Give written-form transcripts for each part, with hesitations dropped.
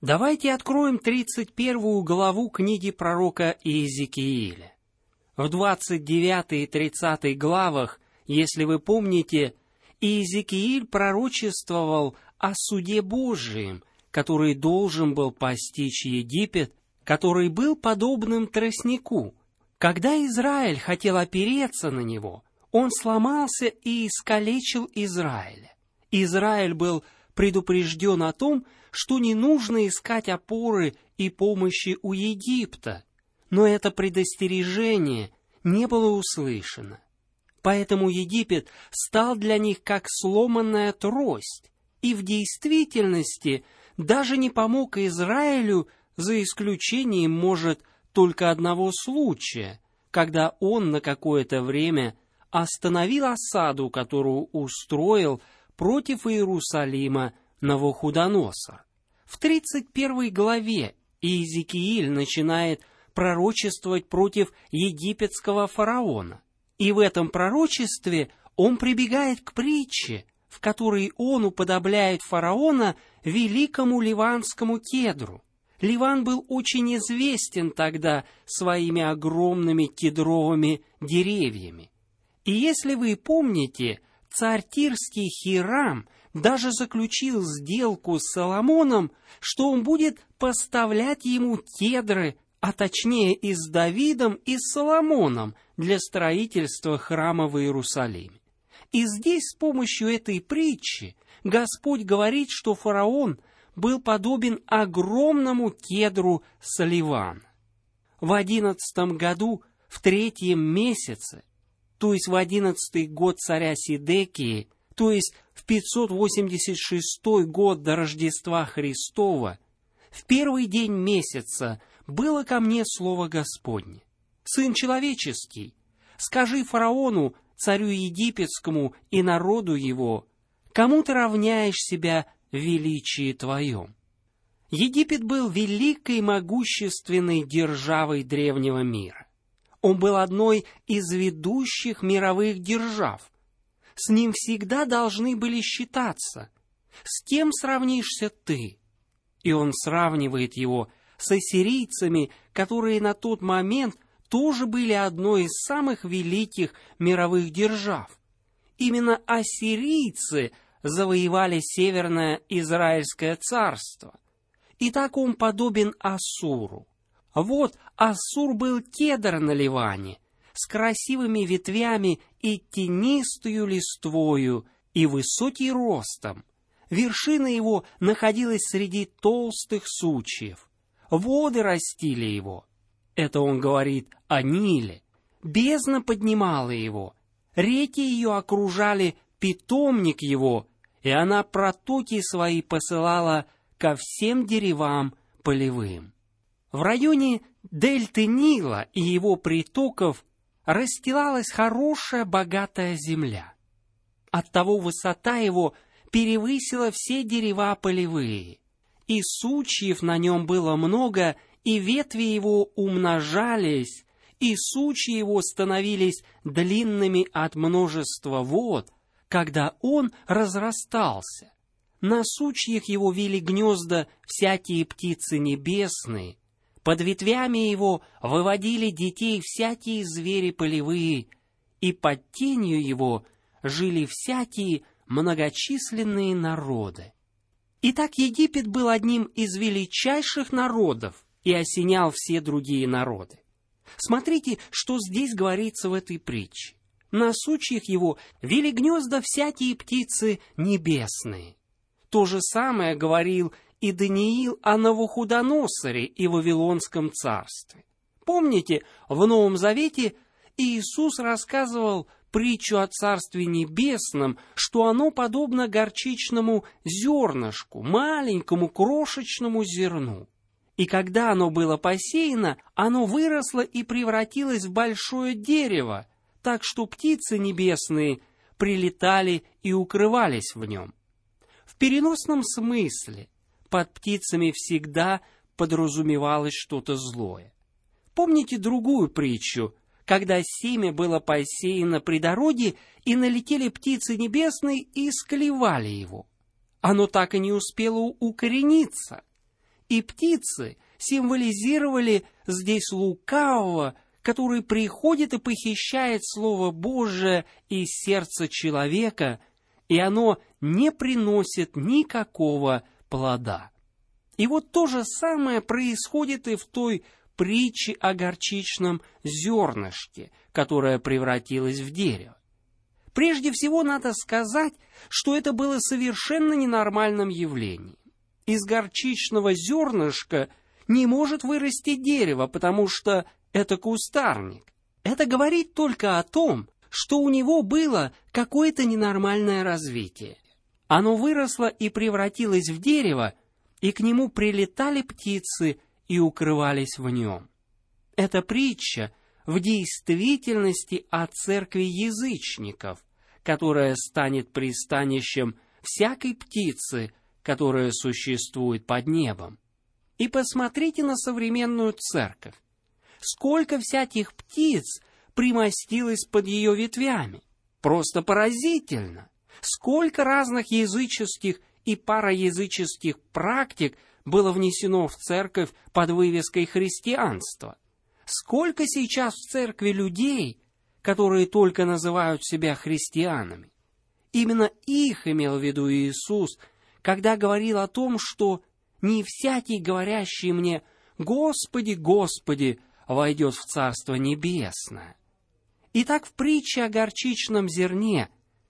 Давайте откроем 31 главу книги пророка Иезекииля. В 29 и 30 главах, если вы помните, Иезекииль пророчествовал о суде Божием, который должен был постичь Египет, который был подобным тростнику. Когда Израиль хотел опереться на него, он сломался и искалечил Израиля. Израиль был предупрежден о том, что не нужно искать опоры и помощи у Египта, но это предостережение не было услышано. Поэтому Египет стал для них как сломанная трость, и в действительности даже не помог Израилю, за исключением, может, только одного случая, когда он на какое-то время остановил осаду, которую устроил против Иерусалима Навуходоносор. В 31 главе Иезекииль начинает пророчествовать против египетского фараона. И в этом пророчестве он прибегает к притче, в которой он уподобляет фараона великому ливанскому кедру. Ливан был очень известен тогда своими огромными кедровыми деревьями. И если вы помните, царь Тирский Хирам даже заключил сделку с Соломоном, что он будет поставлять ему кедры, а точнее и с Давидом, и с Соломоном для строительства храма в Иерусалиме. И здесь с помощью этой притчи Господь говорит, что фараон был подобен огромному кедру с Ливана. В 11 году, в 3 месяце, то есть в 11-й год царя Сидекии, то есть в 586 год до Рождества Христова, в первый день месяца было ко мне слово Господне: «Сын человеческий, скажи фараону, царю египетскому и народу его, кому ты равняешь себя в величии твоем». Египет был великой могущественной державой древнего мира. Он был одной из ведущих мировых держав. С ним всегда должны были считаться. С кем сравнишься ты? И он сравнивает его с ассирийцами, которые на тот момент тоже были одной из самых великих мировых держав. Именно ассирийцы завоевали Северное Израильское царство. И так он подобен Ассуру. Вот Ассур был кедр на Ливане, с красивыми ветвями и тенистою листвою, и высокий ростом. Вершина его находилась среди толстых сучьев. Воды растили его. Это он говорит о Ниле. Бездна поднимала его. Реки ее окружали питомник его, и она протоки свои посылала ко всем деревам полевым. В районе дельты Нила и его притоков расстилалась хорошая богатая земля. Оттого высота его перевысила все дерева полевые, и сучьев на нем было много, и ветви его умножались, и сучьи его становились длинными от множества вод, когда он разрастался. На сучьях его вили гнезда всякие птицы небесные, под ветвями его выводили детей всякие звери полевые, и под тенью его жили всякие многочисленные народы. Итак, Египет был одним из величайших народов и осенял все другие народы. Смотрите, что здесь говорится в этой притче. На сучьях его вили гнезда всякие птицы небесные. То же самое говорил и Даниил о Навуходоносоре и Вавилонском царстве. Помните, в Новом Завете Иисус рассказывал притчу о Царстве Небесном, что оно подобно горчичному зернышку, маленькому крошечному зерну. И когда оно было посеяно, оно выросло и превратилось в большое дерево, так что птицы небесные прилетали и укрывались в нем. В переносном смысле под птицами всегда подразумевалось что-то злое. Помните другую притчу, когда семя было посеяно при дороге, и налетели птицы небесные и склевали его? Оно так и не успело укорениться. И птицы символизировали здесь лукавого, который приходит и похищает Слово Божие из сердца человека, и оно не приносит никакого плода. И вот то же самое происходит и в той притче о горчичном зернышке, которое превратилось в дерево. Прежде всего надо сказать, что это было совершенно ненормальным явлением. Из горчичного зернышка не может вырасти дерево, потому что это кустарник. Это говорит только о том, что у него было какое-то ненормальное развитие. Оно выросло и превратилось в дерево, и к нему прилетали птицы и укрывались в нем. Эта притча в действительности о церкви язычников, которая станет пристанищем всякой птицы, которая существует под небом. И посмотрите на современную церковь. Сколько всяких птиц примостилось под ее ветвями. Просто поразительно. Сколько разных языческих и параязыческих практик было внесено в церковь под вывеской христианства. Сколько сейчас в церкви людей, которые только называют себя христианами. Именно их имел в виду Иисус, когда говорил о том, что «не всякий, говорящий мне, Господи, Господи, войдет в Царство Небесное». Итак, в притче о горчичном зерне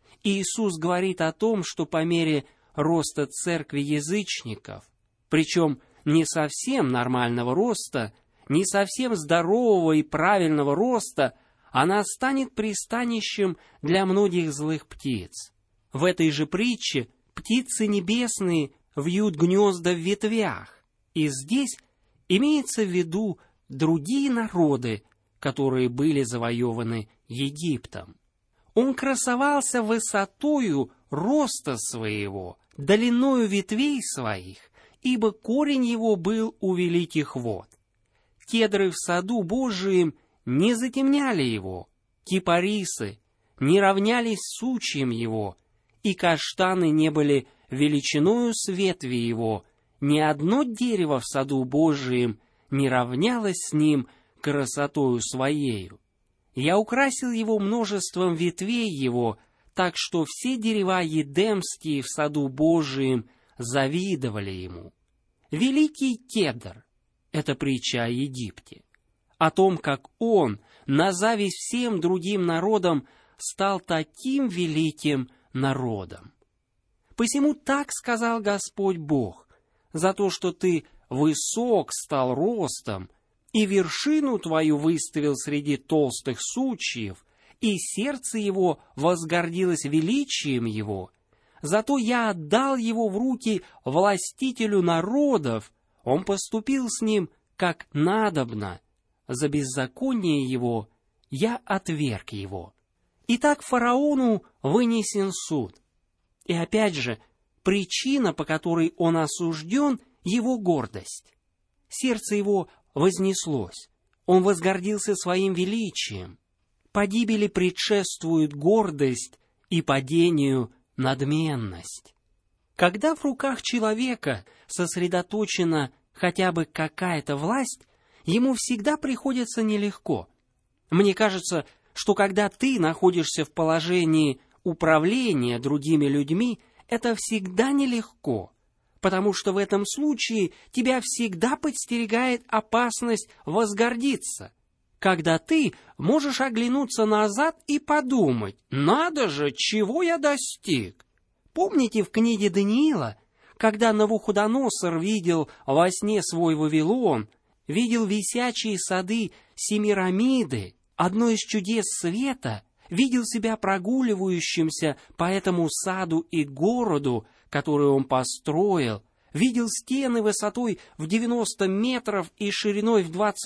Иисус говорит о том, что по мере роста церкви язычников, причем не совсем нормального роста, не совсем здорового и правильного роста, она станет пристанищем для многих злых птиц. В этой же притче птицы небесные вьют гнезда в ветвях, и здесь имеется в виду другие народы, которые были завоеваны Египтом. Он красовался высотою роста своего, длиною ветвей своих, ибо корень его был у великих вод. Кедры в саду Божием не затемняли его, кипарисы не равнялись сучьям его, и каштаны не были величиною с ветви его, ни одно дерево в саду Божием не равнялось с ним красотою своею. Я украсил его множеством ветвей его, так что все дерева едемские в саду Божием завидовали ему. Великий кедр — это притча о Египте, о том, как он, на зависть всем другим народам, стал таким великим народом. Посему так сказал Господь Бог: за то, что ты высок стал ростом, и вершину твою выставил среди толстых сучьев, и сердце его возгордилось величием его, зато я отдал его в руки властителю народов, он поступил с ним как надобно, за беззаконие его я отверг его. Итак, фараону вынесен суд. И опять же, причина, по которой он осужден, его гордость. Сердце его вознеслось, он возгордился своим величием. Погибели предшествует гордость и падению надменность. Когда в руках человека сосредоточена хотя бы какая-то власть, ему всегда приходится нелегко. Мне кажется, что когда ты находишься в положении управления другими людьми, это всегда нелегко, потому что в этом случае тебя всегда подстерегает опасность возгордиться, когда ты можешь оглянуться назад и подумать: «Надо же, чего я достиг!» Помните в книге Даниила, когда Навуходоносор видел во сне свой Вавилон, видел висячие сады Семирамиды, одно из чудес света, видел себя прогуливающимся по этому саду и городу, который он построил, видел стены высотой в 90 метров и шириной в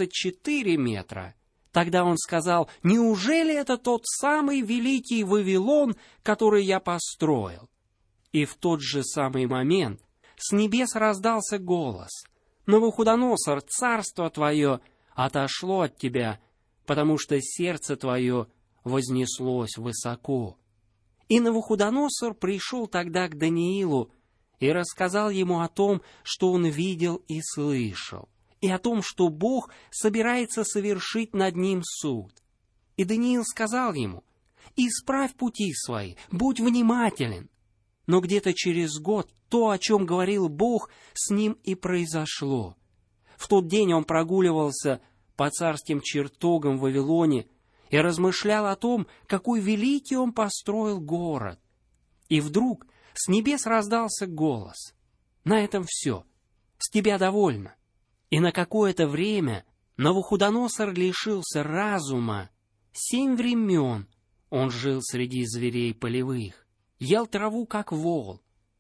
24 метра. Тогда он сказал: «Неужели это тот самый великий Вавилон, который я построил?» И в тот же самый момент с небес раздался голос: «Навуходоносор, царство твое отошло от тебя, потому что сердце твое вознеслось высоко». И Навуходоносор пришел тогда к Даниилу и рассказал ему о том, что он видел и слышал, и о том, что Бог собирается совершить над ним суд. И Даниил сказал ему: «Исправь пути свои, будь внимателен». Но где-то через год то, о чем говорил Бог, с ним и произошло. В тот день он прогуливался по царским чертогам в Вавилоне и размышлял о том, какой великий он построил город. И вдруг с небес раздался голос: «На этом все, с тебя довольно». И на какое-то время Навуходоносор лишился разума. 7 времен он жил среди зверей полевых, ел траву, как вол.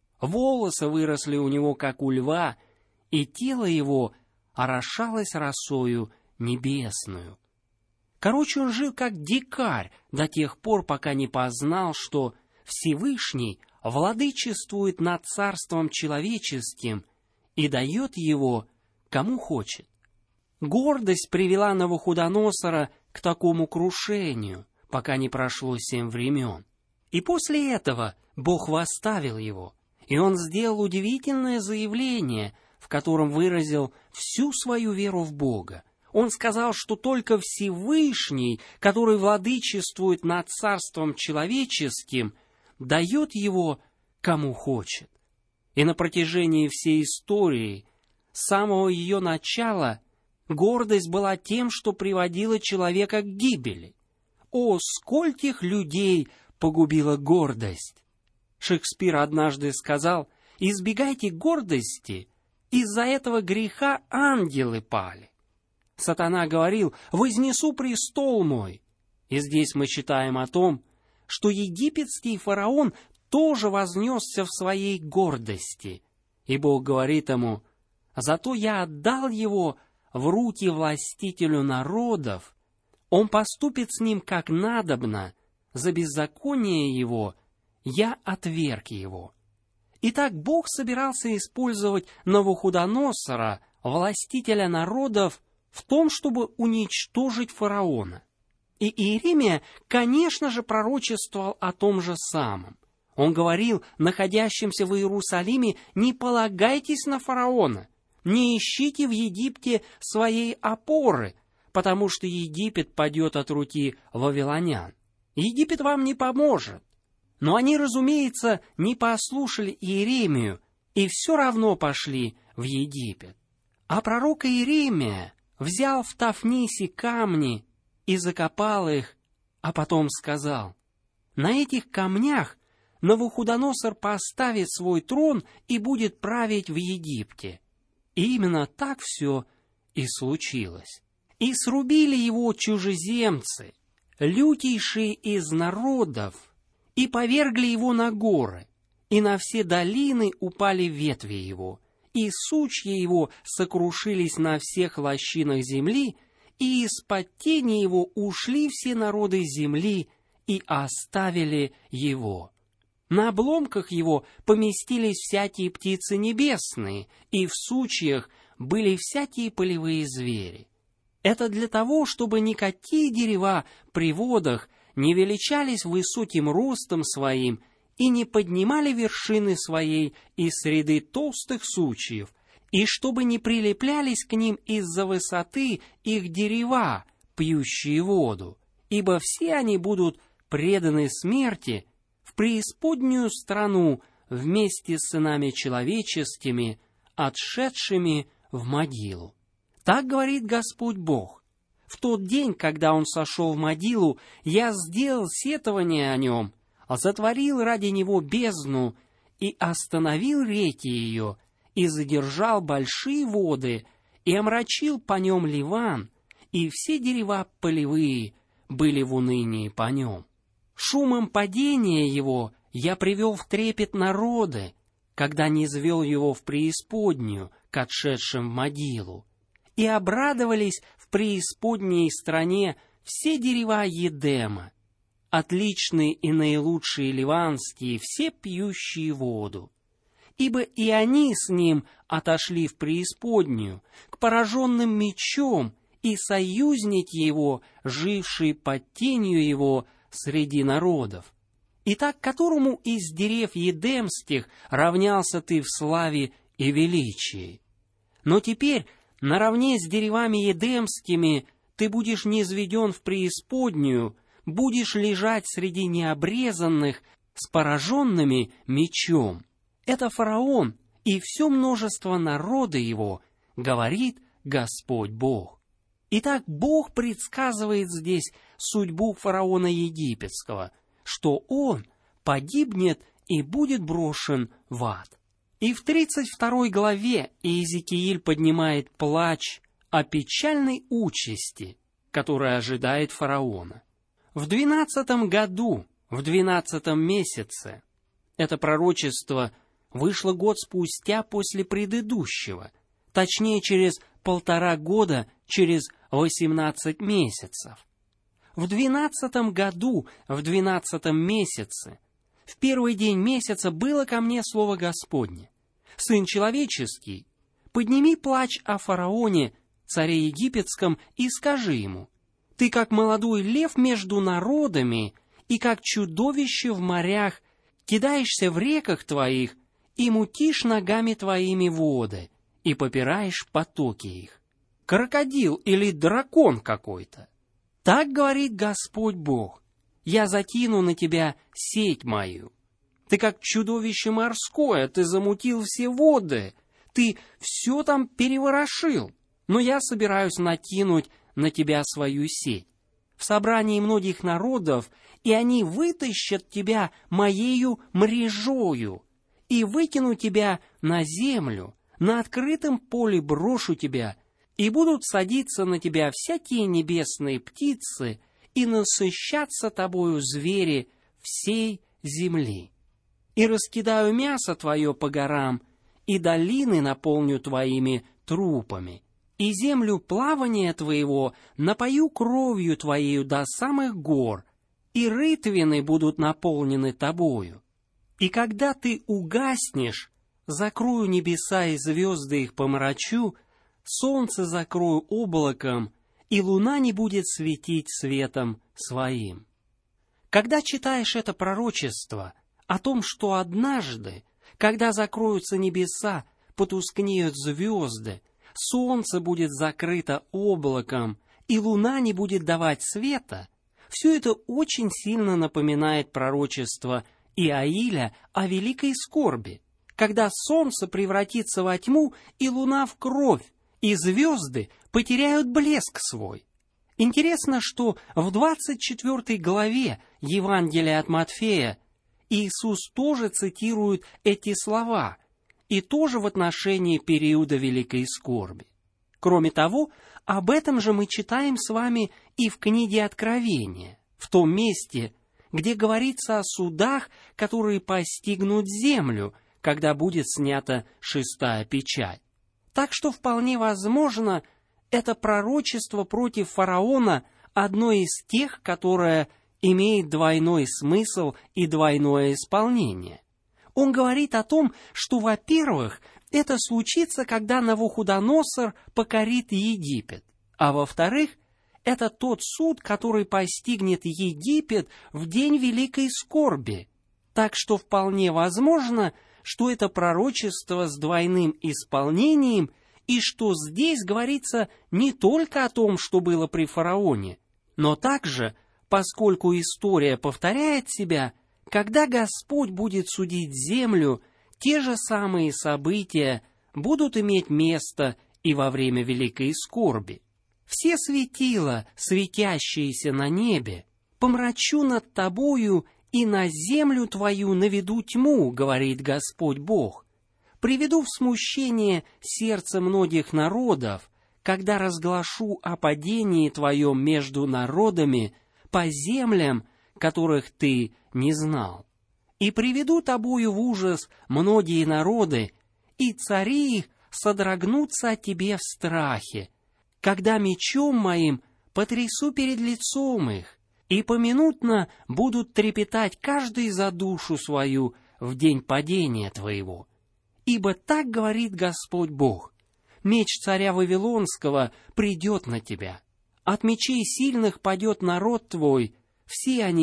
Волосы выросли у него, как у льва, и тело его орошалось росою небесную. Короче, он жил как дикарь до тех пор, пока не познал, что Всевышний владычествует над царством человеческим и дает его кому хочет. Гордость привела Навуходоносора к такому крушению, пока не прошло 7 времен. И после этого Бог восставил его, и он сделал удивительное заявление, в котором выразил всю свою веру в Бога. Он сказал, что только Всевышний, который владычествует над царством человеческим, дает его кому хочет. И на протяжении всей истории, с самого ее начала, гордость была тем, что приводила человека к гибели. О, скольких людей погубила гордость! Шекспир однажды сказал: «Избегайте гордости, из-за этого греха ангелы пали». Сатана говорил: «Вознесу престол мой». И здесь мы читаем о том, что египетский фараон тоже вознесся в своей гордости. И Бог говорит ему: «Зато я отдал его в руки властителю народов, он поступит с ним как надобно, за беззаконие его я отверг его». Итак, Бог собирался использовать Навуходоносора, властителя народов, в том, чтобы уничтожить фараона. И Иеремия, конечно же, пророчествовал о том же самом. Он говорил находящимся в Иерусалиме: «Не полагайтесь на фараона, не ищите в Египте своей опоры, потому что Египет падет от руки вавилонян. Египет вам не поможет». Но они, разумеется, не послушали Иеремию и все равно пошли в Египет. А пророк Иеремия взял в Тафнисе камни и закопал их, а потом сказал: «На этих камнях Навуходоносор поставит свой трон и будет править в Египте». И именно так все и случилось. И срубили его чужеземцы, лютейшие из народов, и повергли его на горы, и на все долины упали ветви его, и сучья его сокрушились на всех лощинах земли, и из-под тени его ушли все народы земли и оставили его. На обломках его поместились всякие птицы небесные, и в сучьях были всякие полевые звери. Это для того, чтобы никакие дерева при водах не величались высоким ростом своим и не поднимали вершины своей из среды толстых сучьев, и чтобы не прилеплялись к ним из-за высоты их дерева, пьющие воду, ибо все они будут преданы смерти в преисподнюю страну вместе с сынами человеческими, отшедшими в могилу. Так говорит Господь Бог. В тот день, когда он сошел в могилу, я сделал сетование о нем, затворил ради него бездну и остановил реки ее, и задержал большие воды, и омрачил по нем Ливан, и все дерева полевые были в унынии по нем. Шумом падения его я привел в трепет народы, когда низвел его в преисподнюю к отшедшим в могилу. И обрадовались в преисподней стране все дерева Едема, отличные и наилучшие ливанские, все пьющие воду. Ибо и они с ним отошли в преисподнюю, к пораженным мечом, и союзники его, жившие под тенью его среди народов. Итак, которому из дерев едемских равнялся ты в славе и величии? Но теперь наравне с деревами едемскими ты будешь низведен в преисподнюю, будешь лежать среди необрезанных с пораженными мечом. Это фараон и все множество народа его, говорит Господь Бог. Итак, Бог предсказывает здесь судьбу фараона египетского, что он погибнет и будет брошен в ад. И в 32 главе Иезекииль поднимает плач о печальной участи, которая ожидает фараона. В 12 году, в 12 месяце, это пророчество вышло год спустя после предыдущего, точнее через 1,5 года, через 18 месяцев. В 12 году, в 12 месяце, в первый день месяца было ко мне слово Господне: «Сын человеческий, подними плач о фараоне, царе египетском, и скажи ему: ты как молодой лев между народами и как чудовище в морях, кидаешься в реках твоих и мутишь ногами твоими воды, и попираешь потоки их. Крокодил или дракон какой-то. Так говорит Господь Бог: я закину на тебя сеть мою. Ты как чудовище морское, ты замутил все воды, ты все там переворошил, но я собираюсь накинуть на тебя свою сеть в собрании многих народов, и они вытащат тебя моею мрежою, и выкину тебя на землю, на открытом поле брошу тебя, и будут садиться на тебя всякие небесные птицы, и насыщаться тобою звери всей земли. И раскидаю мясо твое по горам, и долины наполню твоими трупами, и землю плавания твоего напою кровью твоею до самых гор, и рытвины будут наполнены тобою. И когда ты угаснешь, закрою небеса и звезды их помрачу, солнце закрою облаком, и луна не будет светить светом своим». Когда читаешь это пророчество о том, что однажды, когда закроются небеса, потускнеют звезды, солнце будет закрыто облаком, и луна не будет давать света, все это очень сильно напоминает пророчество Иаиля о великой скорби, когда солнце превратится во тьму и луна в кровь, и звезды потеряют блеск свой. Интересно, что в 24 главе Евангелия от Матфея Иисус тоже цитирует эти слова, и тоже в отношении периода великой скорби. Кроме того, об этом же мы читаем с вами и в книге Откровения, в том месте, где говорится о судах, которые постигнут землю, когда будет снята 6-я печать. Так что вполне возможно, это пророчество против фараона одно из тех, которое имеет двойной смысл и двойное исполнение. Он говорит о том, что, во-первых, это случится, когда Навуходоносор покорит Египет, а во-вторых, это тот суд, который постигнет Египет в день великой скорби. Так что вполне возможно, что это пророчество с двойным исполнением, и что здесь говорится не только о том, что было при фараоне, но также, поскольку история повторяет себя, когда Господь будет судить землю, те же самые события будут иметь место и во время великой скорби. Все светила, светящиеся на небе, помрачу над тобою, и на землю твою наведу тьму, говорит Господь Бог. Приведу в смущение сердце многих народов, когда разглашу о падении твоем между народами по землям, которых ты не знал. И приведу тобою в ужас многие народы, и цари их содрогнутся от тебе в страхе, когда мечом моим потрясу перед лицом их, и поминутно будут трепетать каждый за душу свою в день падения твоего. Ибо так говорит Господь Бог: меч царя Вавилонского придет на тебя, от мечей сильных падет народ твой, все они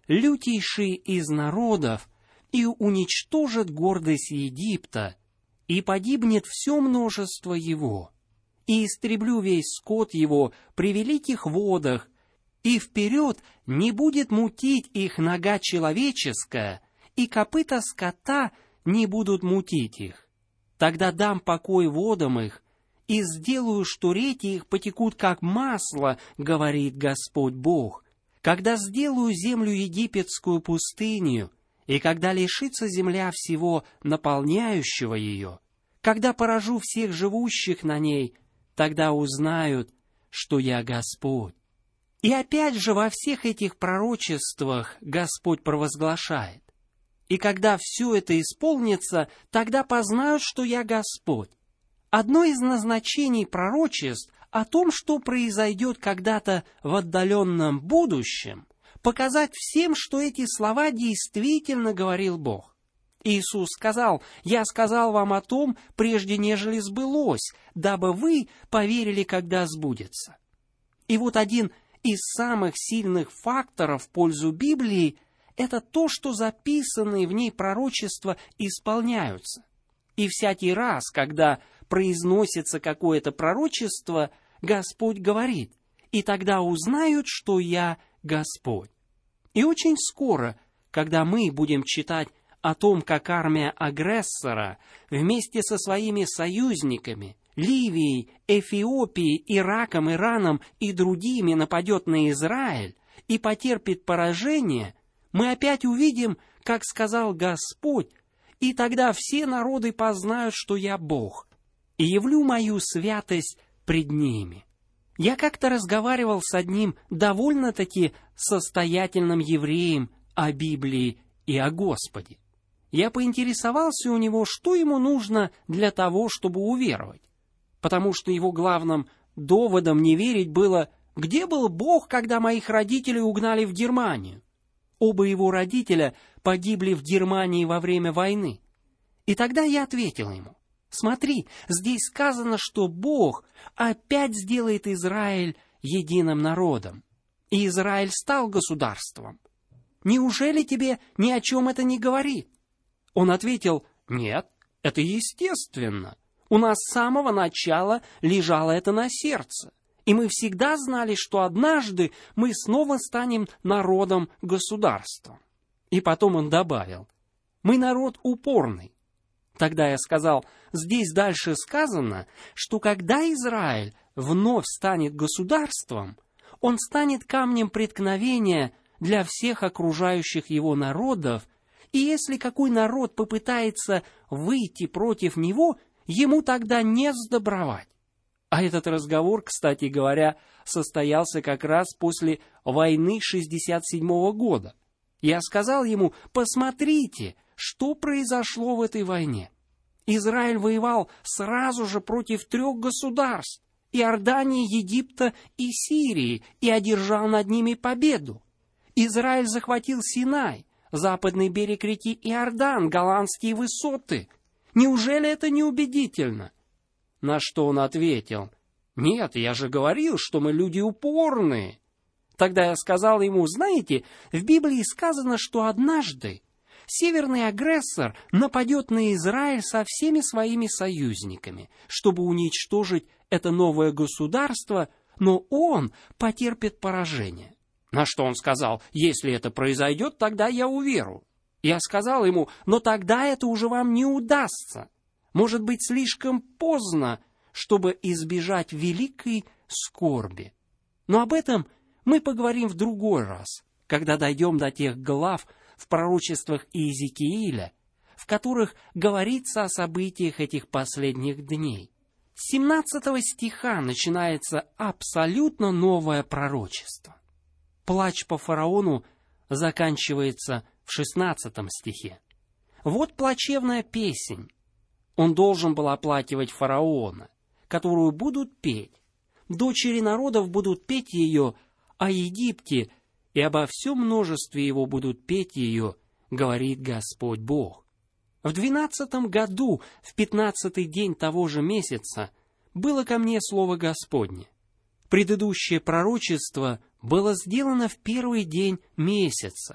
лютейший из народов, и уничтожит гордость Египта, и погибнет все множество его, и истреблю весь скот его при великих водах, и вперед не будет мутить их нога человеческая, и копыта скота не будут мутить их. Тогда дам покой водам их, и сделаю, что реки их потекут, как масло, говорит Господь Бог, когда сделаю землю египетскую пустынью, и когда лишится земля всего наполняющего ее, когда поражу всех живущих на ней, тогда узнают, что я Господь». И опять же во всех этих пророчествах Господь провозглашает: «И когда все это исполнится, тогда познают, что я Господь». Одно из назначений пророчеств о том, что произойдет когда-то в отдаленном будущем, показать всем, что эти слова действительно говорил Бог. Иисус сказал: «Я сказал вам о том, прежде нежели сбылось, дабы вы поверили, когда сбудется». И вот один из самых сильных факторов в пользу Библии – это то, что записанные в ней пророчества исполняются. И всякий раз, когда произносится какое-то пророчество, Господь говорит: «И тогда узнают, что я Господь». И очень скоро, когда мы будем читать о том, как армия агрессора вместе со своими союзниками Ливией, Эфиопией, Ираком, Ираном и другими нападет на Израиль и потерпит поражение, мы опять увидим, как сказал Господь: «И тогда все народы познают, что я Бог, и явлю мою святость пред ними». Я как-то разговаривал с одним довольно-таки состоятельным евреем о Библии и о Господе. Я поинтересовался у него, что ему нужно для того, чтобы уверовать, потому что его главным доводом не верить было: где был Бог, когда моих родителей угнали в Германию? Оба его родителя погибли в Германии во время войны. И тогда я ответил ему: смотри, здесь сказано, что Бог опять сделает Израиль единым народом, и Израиль стал государством. Неужели тебе ни о чем это не говорит? Он ответил: нет, это естественно. У нас с самого начала лежало это на сердце, и мы всегда знали, что однажды мы снова станем народом-государством. И потом он добавил: мы народ упорный. Тогда я сказал: здесь дальше сказано, что когда Израиль вновь станет государством, он станет камнем преткновения для всех окружающих его народов, и если какой народ попытается выйти против него, ему тогда не сдобровать. А этот разговор, кстати говоря, состоялся как раз после войны 1967 года. Я сказал ему: посмотрите, что произошло в этой войне. Израиль воевал сразу же против 3 государств – Иордании, Египта и Сирии, и одержал над ними победу. Израиль захватил Синай, западный берег реки Иордан, Голландские высоты. Неужели это не убедительно? На что он ответил: нет, я же говорил, что мы люди упорные. Тогда я сказал ему: знаете, в Библии сказано, что однажды северный агрессор нападет на Израиль со всеми своими союзниками, чтобы уничтожить это новое государство, но он потерпит поражение. На что он сказал: если это произойдет, тогда я уверую. Я сказал ему: но тогда это уже вам не удастся. Может быть, слишком поздно, чтобы избежать великой скорби. Но об этом мы поговорим в другой раз, когда дойдем до тех глав в пророчествах Иезекииля, в которых говорится о событиях этих последних дней. С 17 стиха начинается абсолютно новое пророчество. Плач по фараону заканчивается в 16 стихе. Вот плачевная песнь. Он должен был оплакивать фараона, которую будут петь. Дочери народов будут петь ее о Египте, и обо всем множестве его будут петь ее, говорит Господь Бог. В 12 году, в 15-й день того же месяца, было ко мне слово Господне. Предыдущее пророчество было сделано в 1-й день месяца,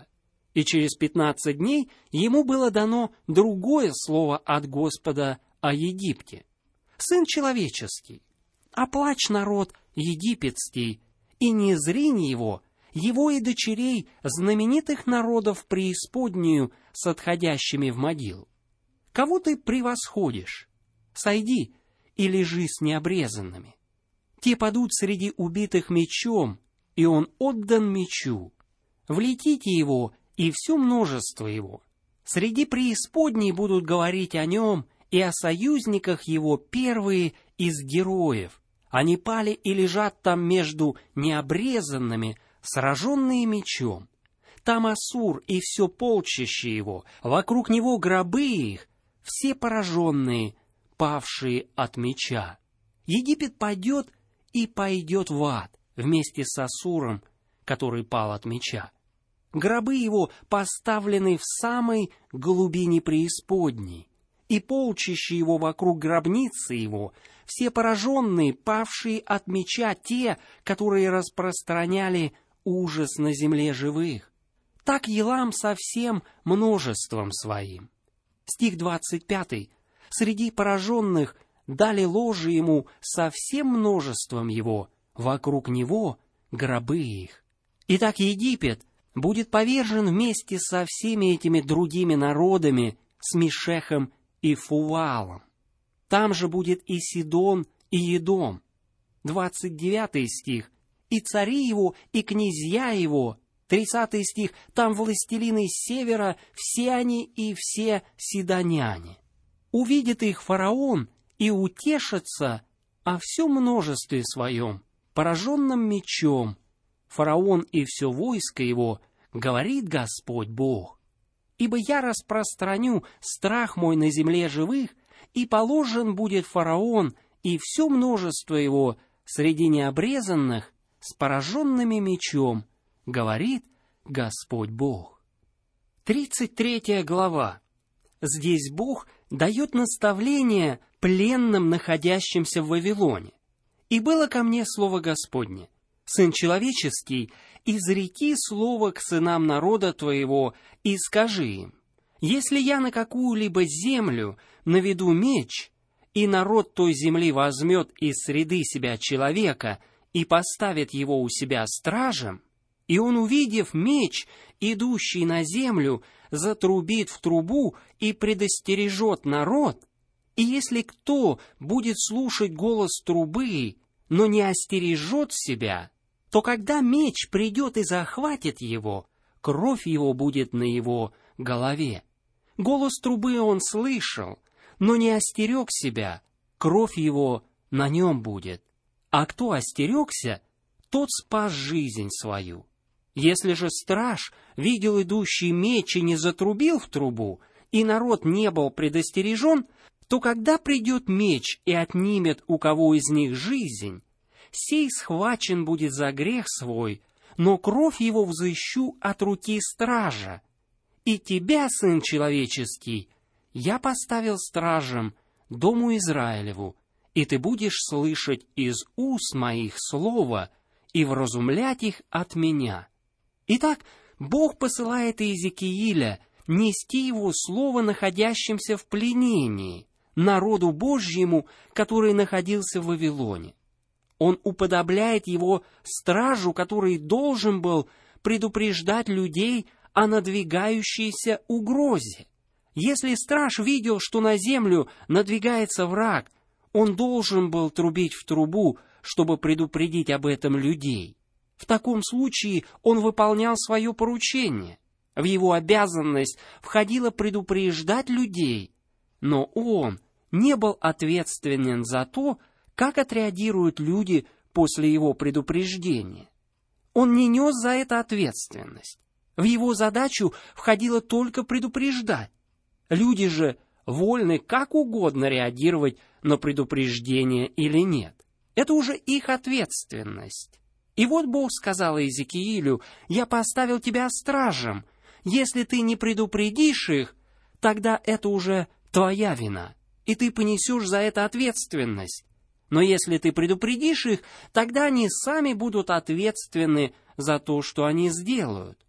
И через 15 дней ему было дано другое слово от Господа о Египте. «Сын человеческий, оплачь народ египетский, и не зринь его и дочерей знаменитых народов преисподнюю с отходящими в могилу. Кого ты превосходишь? Сойди и лежи с необрезанными. Те падут среди убитых мечом, и он отдан мечу. Влетите его и все множество его. Среди преисподней будут говорить о нем и о союзниках его первые из героев. Они пали и лежат там между необрезанными, сраженные мечом. Там Ассур и все полчище его, вокруг него гробы их, все пораженные, павшие от меча. Египет падет и пойдет в ад вместе с Ассуром, который пал от меча. Гробы его поставлены в самой глубине преисподней, и полчище его вокруг гробницы его, все пораженные, павшие от меча, те, которые распространяли ужас на земле живых. Так Елам со всем множеством своим». Стих 25. «Среди пораженных дали ложе ему со всем множеством его, вокруг него гробы их». Итак, Египет будет повержен вместе со всеми этими другими народами, с Мешехом и Фувалом. Там же будет и Сидон, и Едом. 29 стих. «И цари его, и князья его». 30 стих. «Там властелины севера, все они и все сидоняне. Увидит их фараон и утешится о всем множестве своем, пораженном мечом. Фараон и все войско его, говорит Господь Бог. Ибо я распространю страх мой на земле живых, и положен будет фараон и все множество его среди необрезанных с пораженными мечом, говорит Господь Бог». 33 глава. Здесь Бог дает наставление пленным, находящимся в Вавилоне. «И было ко мне слово Господне: Сын человеческий, изреки слово к сынам народа твоего, и скажи им: если я на какую-либо землю наведу меч, и народ той земли возьмет из среды себя человека и поставит его у себя стражем, и он, увидев меч, идущий на землю, затрубит в трубу и предостережет народ, и если кто будет слушать голос трубы, но не остережет себя, то когда меч придет и захватит его, кровь его будет на его голове. Голос трубы он слышал, но не остерег себя, кровь его на нем будет. А кто остерегся, тот спас жизнь свою. Если же страж видел идущий меч и не затрубил в трубу, и народ не был предостережен, то когда придет меч и отнимет у кого из них жизнь, сей схвачен будет за грех свой, но кровь его взыщу от руки стража. И тебя, сын человеческий, я поставил стражем дому Израилеву, и ты будешь слышать из уст моих слова и вразумлять их от меня». Итак, Бог посылает Иезекииля нести его слово находящимся в пленении, народу Божьему, который находился в Вавилоне. Он уподобляет его стражу, который должен был предупреждать людей о надвигающейся угрозе. Если страж видел, что на землю надвигается враг, он должен был трубить в трубу, чтобы предупредить об этом людей. В таком случае он выполнял свое поручение. В его обязанность входило предупреждать людей, но он не был ответственен за то, как отреагируют люди после его предупреждения. Он не нес за это ответственность. В его задачу входило только предупреждать. Люди же вольны как угодно реагировать на предупреждение или нет. Это уже их ответственность. И вот Бог сказал Иезекиилю: «Я поставил тебя стражем. Если ты не предупредишь их, тогда это уже твоя вина, и ты понесешь за это ответственность. Но если ты предупредишь их, тогда они сами будут ответственны за то, что они сделают».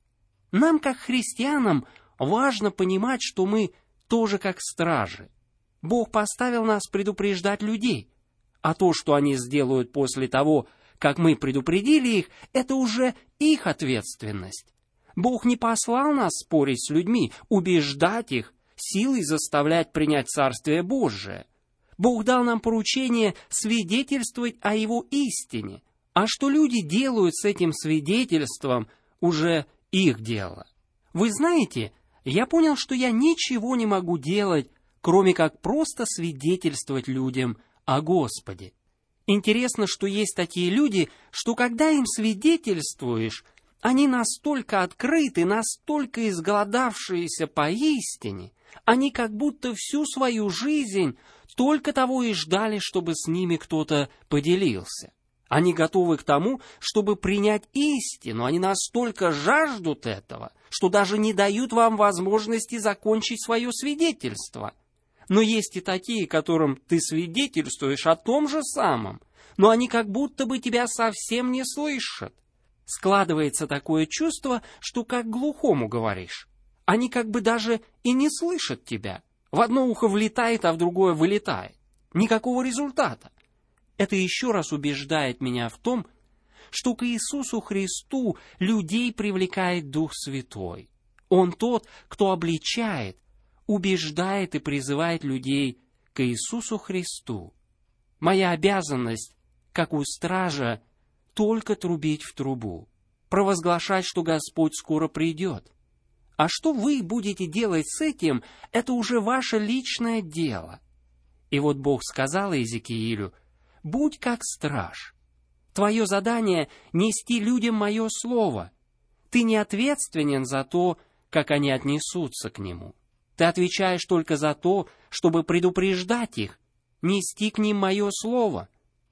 Нам, как христианам, важно понимать, что мы тоже как стражи. Бог поставил нас предупреждать людей, а то, что они сделают после того, как мы предупредили их, это уже их ответственность. Бог не послал нас спорить с людьми, убеждать их, силой заставлять принять Царствие Божие. Бог дал нам поручение свидетельствовать о Его истине, а что люди делают с этим свидетельством, уже их дело. Вы знаете, я понял, что я ничего не могу делать, кроме как просто свидетельствовать людям о Господе. Интересно, что есть такие люди, что когда им свидетельствуешь, они настолько открыты, настолько изголодавшиеся поистине, они как будто всю свою жизнь только того и ждали, чтобы с ними кто-то поделился. Они готовы к тому, чтобы принять истину, они настолько жаждут этого, что даже не дают вам возможности закончить свое свидетельство. Но есть и такие, которым ты свидетельствуешь о том же самом, но они как будто бы тебя совсем не слышат. Складывается такое чувство, что как глухому говоришь. Они как бы даже и не слышат тебя. В одно ухо влетает, а в другое вылетает. Никакого результата. Это еще раз убеждает меня в том, что к Иисусу Христу людей привлекает Дух Святой. Он тот, кто обличает, убеждает и призывает людей к Иисусу Христу. Моя обязанность, как у стража, только трубить в трубу, провозглашать, что Господь скоро придет. А что вы будете делать с этим, это уже ваше личное дело. И вот Бог сказал Иезекиилю: «Будь как страж. Твое задание — нести людям мое слово. Ты не ответственен за то, как они отнесутся к нему. Ты отвечаешь только за то, чтобы предупреждать их, нести к ним мое слово.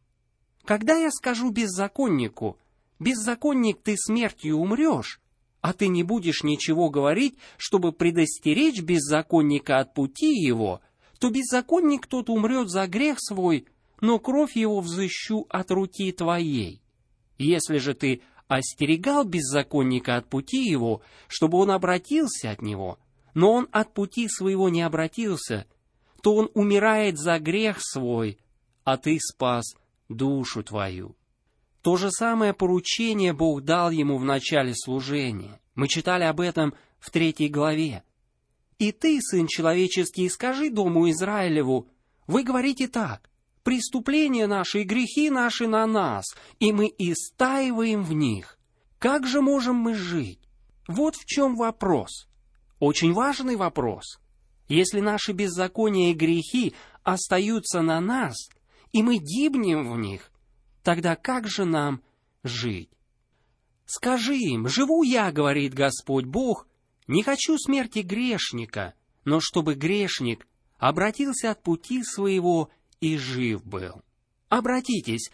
Когда я скажу беззаконнику: беззаконник, ты смертью умрешь, а ты не будешь ничего говорить, чтобы предостеречь беззаконника от пути его, то беззаконник тот умрет за грех свой, но кровь его взыщу от руки твоей. Если же ты остерегал беззаконника от пути его, чтобы он обратился от него, но он от пути своего не обратился, то он умирает за грех свой, а ты спас душу твою». То же самое поручение Бог дал ему в начале служения. Мы читали об этом в 3 главе. «И ты, сын человеческий, скажи дому Израилеву: вы говорите так: преступления наши и грехи наши на нас, и мы истаиваем в них. Как же можем мы жить?» Вот в чем вопрос. Очень важный вопрос. Если наши беззакония и грехи остаются на нас, и мы гибнем в них, тогда как же нам жить? «Скажи им: живу я, говорит Господь Бог, не хочу смерти грешника, но чтобы грешник обратился от пути своего и жив был». Обратитесь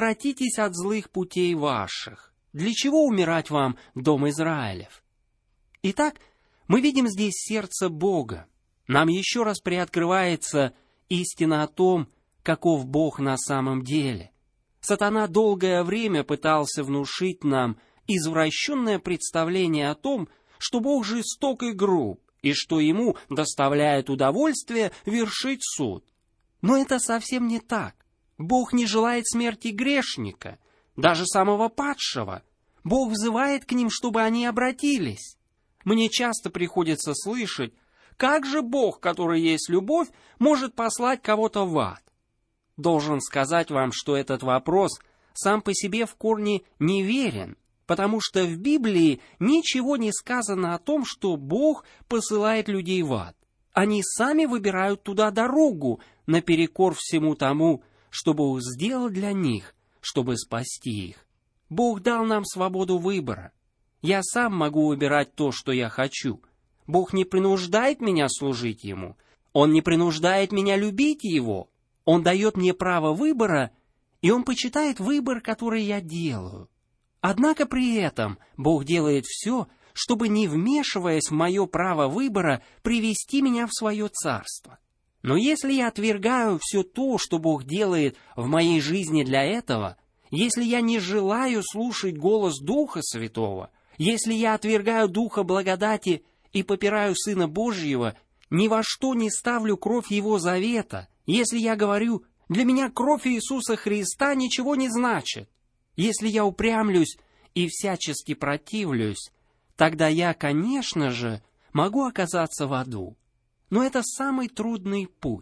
от злых путей ваших. Для чего умирать вам, дом Израилев? Итак, мы видим здесь сердце Бога. Нам еще раз приоткрывается истина о том, каков Бог на самом деле. Сатана долгое время пытался внушить нам извращенное представление о том, что Бог жесток и груб, и что ему доставляет удовольствие вершить суд. Но это совсем не так. Бог не желает смерти грешника, даже самого падшего. Бог взывает к ним, чтобы они обратились. Мне часто приходится слышать: как же Бог, который есть любовь, может послать кого-то в ад? Должен сказать вам, что этот вопрос сам по себе в корне неверен, потому что в Библии ничего не сказано о том, что Бог посылает людей в ад. Они сами выбирают туда дорогу, наперекор всему тому, что Бог сделал для них, чтобы спасти их. Бог дал нам свободу выбора. Я сам могу выбирать то, что я хочу. Бог не принуждает меня служить Ему. Он не принуждает меня любить Его. Он дает мне право выбора, и Он почитает выбор, который я делаю. Однако при этом Бог делает все, чтобы, не вмешиваясь в мое право выбора, привести меня в свое царство. Но если я отвергаю все то, что Бог делает в моей жизни для этого, если я не желаю слушать голос Духа Святого, если я отвергаю Духа благодати и попираю Сына Божьего, ни во что не ставлю кровь Его завета, если я говорю, для меня кровь Иисуса Христа ничего не значит, если я упрямлюсь и всячески противлюсь, тогда я, конечно же, могу оказаться в аду. Но это самый трудный путь.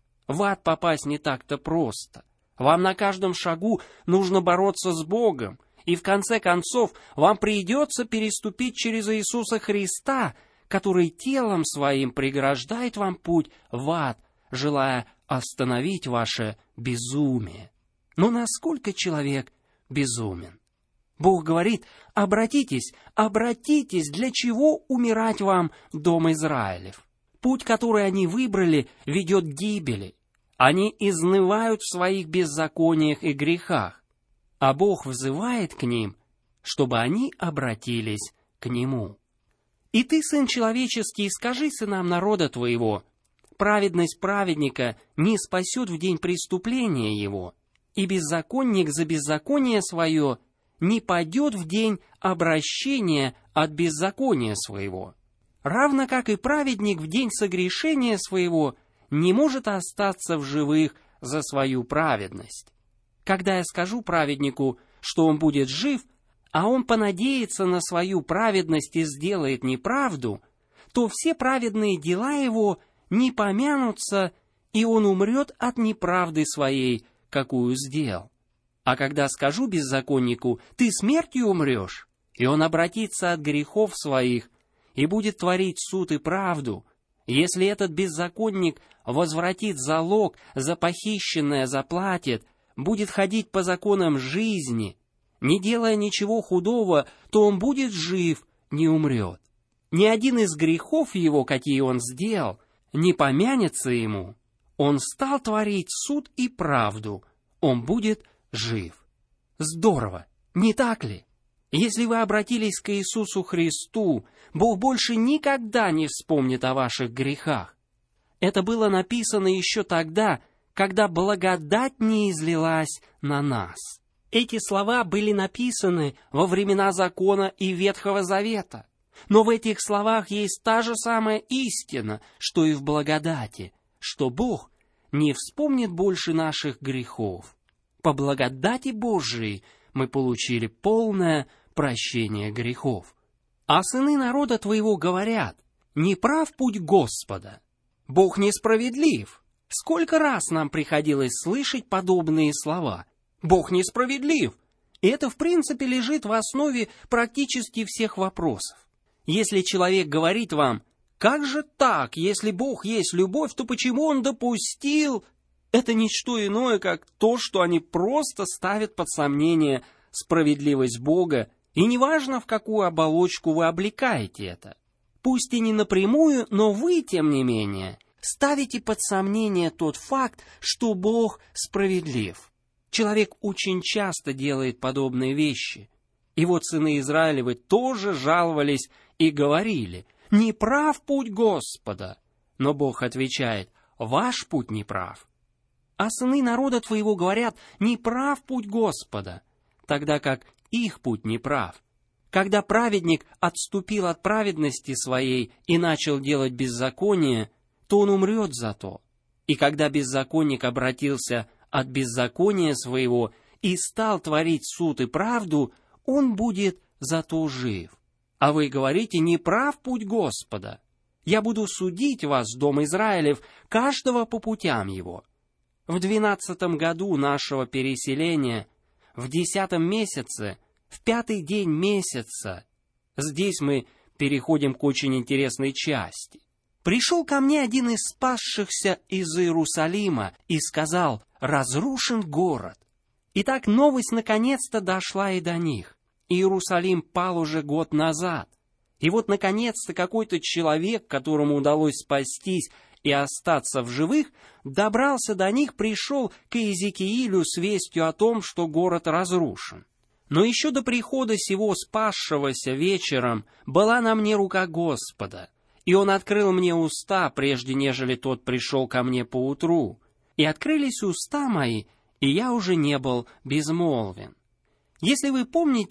В ад попасть не так-то просто. Вам на каждом шагу нужно бороться с Богом, и в конце концов вам придется переступить через Иисуса Христа, который телом своим преграждает вам путь в ад, желая остановить ваше безумие. Но насколько человек безумен? Бог говорит: обратитесь, обратитесь, для чего умирать вам, дом Израилев? Путь, который они выбрали, ведет к гибели. Они изнывают в своих беззакониях и грехах, а Бог взывает к ним, чтобы они обратились к Нему. И ты, сын человеческий, скажи сынам народа твоего: праведность праведника не спасет в день преступления его, и беззаконник за беззаконие свое не падет в день обращения от беззакония своего. Равно как и праведник в день согрешения своего не может остаться в живых за свою праведность. Когда я скажу праведнику, что он будет жив, а он понадеется на свою праведность и сделает неправду, то все праведные дела его не помянутся, и он умрет от неправды своей, какую сделал. А когда скажу беззаконнику: ты смертью умрешь, и он обратится от грехов своих и будет творить суд и правду, если этот беззаконник возвратит залог, за похищенное заплатит, будет ходить по законам жизни, не делая ничего худого, то он будет жив, не умрет. Ни один из грехов его, какие он сделал, не помянется ему. Он стал творить суд и правду, он будет жив. Здорово, не так ли? Если вы обратились к Иисусу Христу, Бог больше никогда не вспомнит о ваших грехах. Это было написано еще тогда, когда благодать не излилась на нас. Эти слова были написаны во времена закона и Ветхого Завета. Но в этих словах есть та же самая истина, что и в благодати, что Бог не вспомнит больше наших грехов. По благодати Божией мы получили полное прощение грехов. А сыны народа твоего говорят: не прав путь Господа. Бог несправедлив. Сколько раз нам приходилось слышать подобные слова? Бог несправедлив. И это, в принципе, лежит в основе практически всех вопросов. Если человек говорит вам: как же так, если Бог есть любовь, то почему Он допустил? Это не что иное, как то, что они просто ставят под сомнение справедливость Бога, и неважно, в какую оболочку вы облекаете это. Пусть и не напрямую, но вы, тем не менее, ставите под сомнение тот факт, что Бог справедлив. Человек очень часто делает подобные вещи. И вот сыны Израилевы тоже жаловались и говорили: не прав путь Господа. Но Бог отвечает: ваш путь не прав. А сыны народа твоего говорят: не прав путь Господа, тогда как их путь не прав. Когда праведник отступил от праведности своей и начал делать беззаконие, то он умрет за то. И когда беззаконник обратился от беззакония своего и стал творить суд и правду, он будет зато жив. А вы говорите: не прав путь Господа. Я буду судить вас, дом Израилев, каждого по путям его. В 12-м году нашего переселения, в 10-м месяце, в 5-й день месяца, здесь мы переходим к очень интересной части, пришел ко мне один из спасшихся из Иерусалима и сказал: разрушен город. Итак, новость наконец-то дошла и до них. Иерусалим пал уже год назад. И вот наконец-то какой-то человек, которому удалось спастись и остаться в живых, добрался до них, пришел к Иезекиилю с вестью о том, что город разрушен. Но еще до прихода сего спасшегося вечером была на мне рука Господа, и он открыл мне уста, прежде нежели тот пришел ко мне поутру. И открылись уста мои, и я уже не был безмолвен. Если вы помните,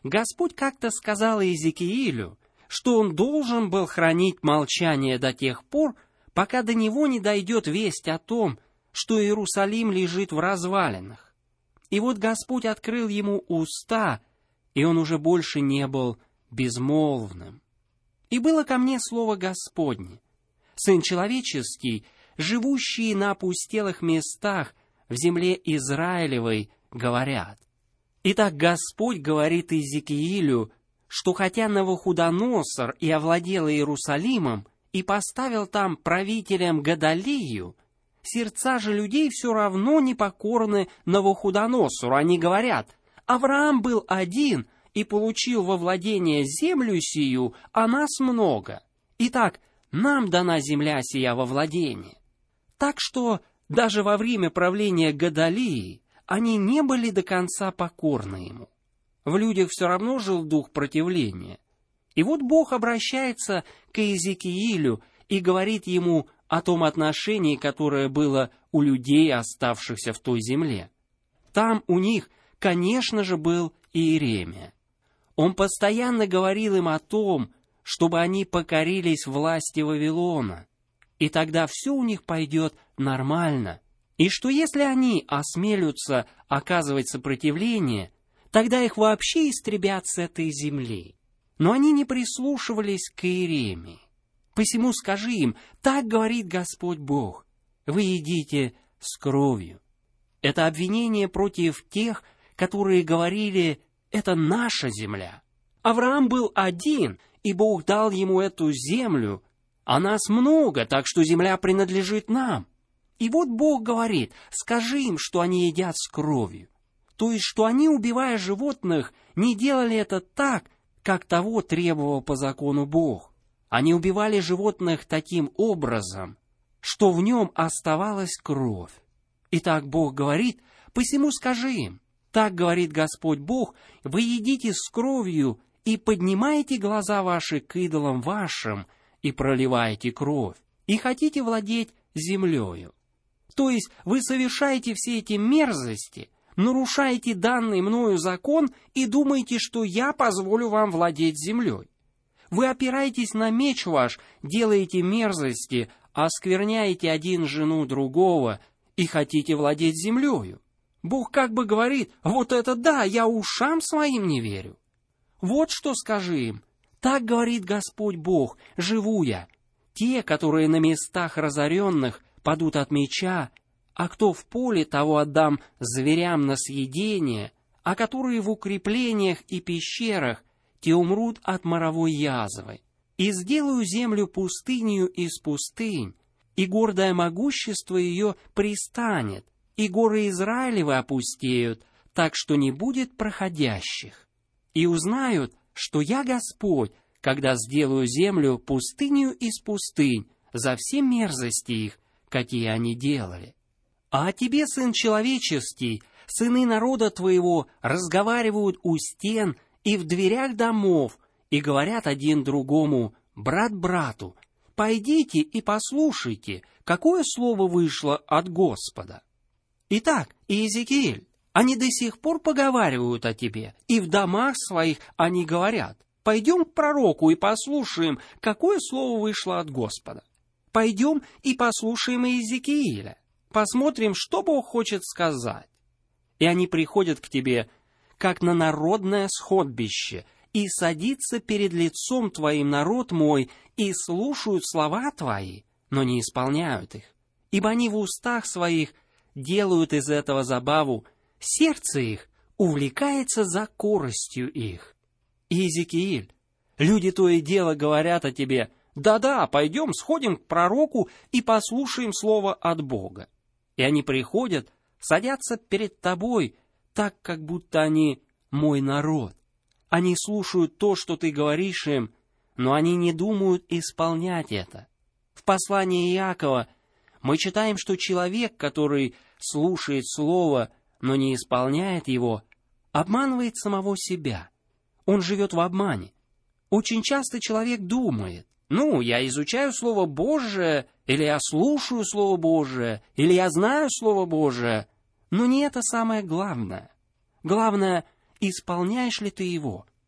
Господь как-то сказал Иезекиилю, что он должен был хранить молчание до тех пор, пока до него не дойдет весть о том, что Иерусалим лежит в развалинах. И вот Господь открыл ему уста, и он уже больше не был безмолвным. И было ко мне слово Господне: Сын человеческий, живущие на опустелых местах в земле Израилевой, говорят. Итак, Господь говорит Иезекиилю, что хотя Навуходоносор и овладел Иерусалимом и поставил там правителем Гадалию, сердца же людей все равно не покорны Навуходоносору. Они говорят: Авраам был один и получил во владение землю сию, а нас много. Итак, нам дана земля сия во владение. Так что даже во время правления Гадалии они не были до конца покорны ему. В людях все равно жил дух противления. И вот Бог обращается к Иезекиилю и говорит ему о том отношении, которое было у людей, оставшихся в той земле. Там у них, конечно же, был Иеремия. Он постоянно говорил им о том, чтобы они покорились власти Вавилона, и тогда все у них пойдет нормально, и что если они осмелятся оказывать сопротивление, тогда их вообще истребят с этой земли. Но они не прислушивались к Иеремии. Посему скажи им: так говорит Господь Бог, вы едите с кровью. Это обвинение против тех, которые говорили: это наша земля. Авраам был один, и Бог дал ему эту землю, а нас много, так что земля принадлежит нам. И вот Бог говорит: скажи им, что они едят с кровью. То есть, что они, убивая животных, не делали это так, как того требовал по закону Бог. Они убивали животных таким образом, что в нем оставалась кровь. Итак, Бог говорит: посему скажи им: так говорит Господь Бог, вы едите с кровью и поднимаете глаза ваши к идолам вашим и проливаете кровь, и хотите владеть землею. То есть вы совершаете все эти мерзости, нарушаете данный мною закон и думаете, что я позволю вам владеть землей. Вы опираетесь на меч ваш, делаете мерзости, оскверняете один жену другого и хотите владеть землею. Бог как бы говорит: вот это да, я ушам своим не верю. Вот что скажи им: так говорит Господь Бог, живу я. Те, которые на местах разоренных, падут от меча, а кто в поле, того отдам зверям на съедение, а которые в укреплениях и пещерах, те умрут от моровой язвы. И сделаю землю пустынью из пустынь, и гордое могущество ее пристанет, и горы Израилевы опустеют, так что не будет проходящих. И узнают, что я Господь, когда сделаю землю пустынью из пустынь за все мерзости их, какие они делали. А о тебе, сын человеческий, сыны народа твоего разговаривают у стен и в дверях домов, и говорят один другому: брат брату, пойдите и послушайте, какое слово вышло от Господа. Итак, Иезекииль, они до сих пор поговаривают о тебе, и в домах своих они говорят: пойдем к пророку и послушаем, какое слово вышло от Господа. Пойдем и послушаем Иезекииля, посмотрим, что Бог хочет сказать. И они приходят к тебе, как на народное сходбище, и садится перед лицом твоим народ мой, и слушают слова твои, но не исполняют их. Ибо они в устах своих делают из этого забаву, сердце их увлекается за коростью их. Иезекииль, люди то и дело говорят о тебе: да-да, пойдем, сходим к пророку и послушаем слово от Бога. И они приходят, садятся перед тобой, так, как будто они мой народ. Они слушают то, что ты говоришь им, но они не думают исполнять это. В послании Иакова мы читаем, что человек, который слушает слово, но не исполняет его, обманывает самого себя. Он живет в обмане. Очень часто человек думает: я изучаю Слово Божие, или я слушаю Слово Божие, или я знаю Слово Божие. Но не это самое главное. Главное, исполняешь ли ты его.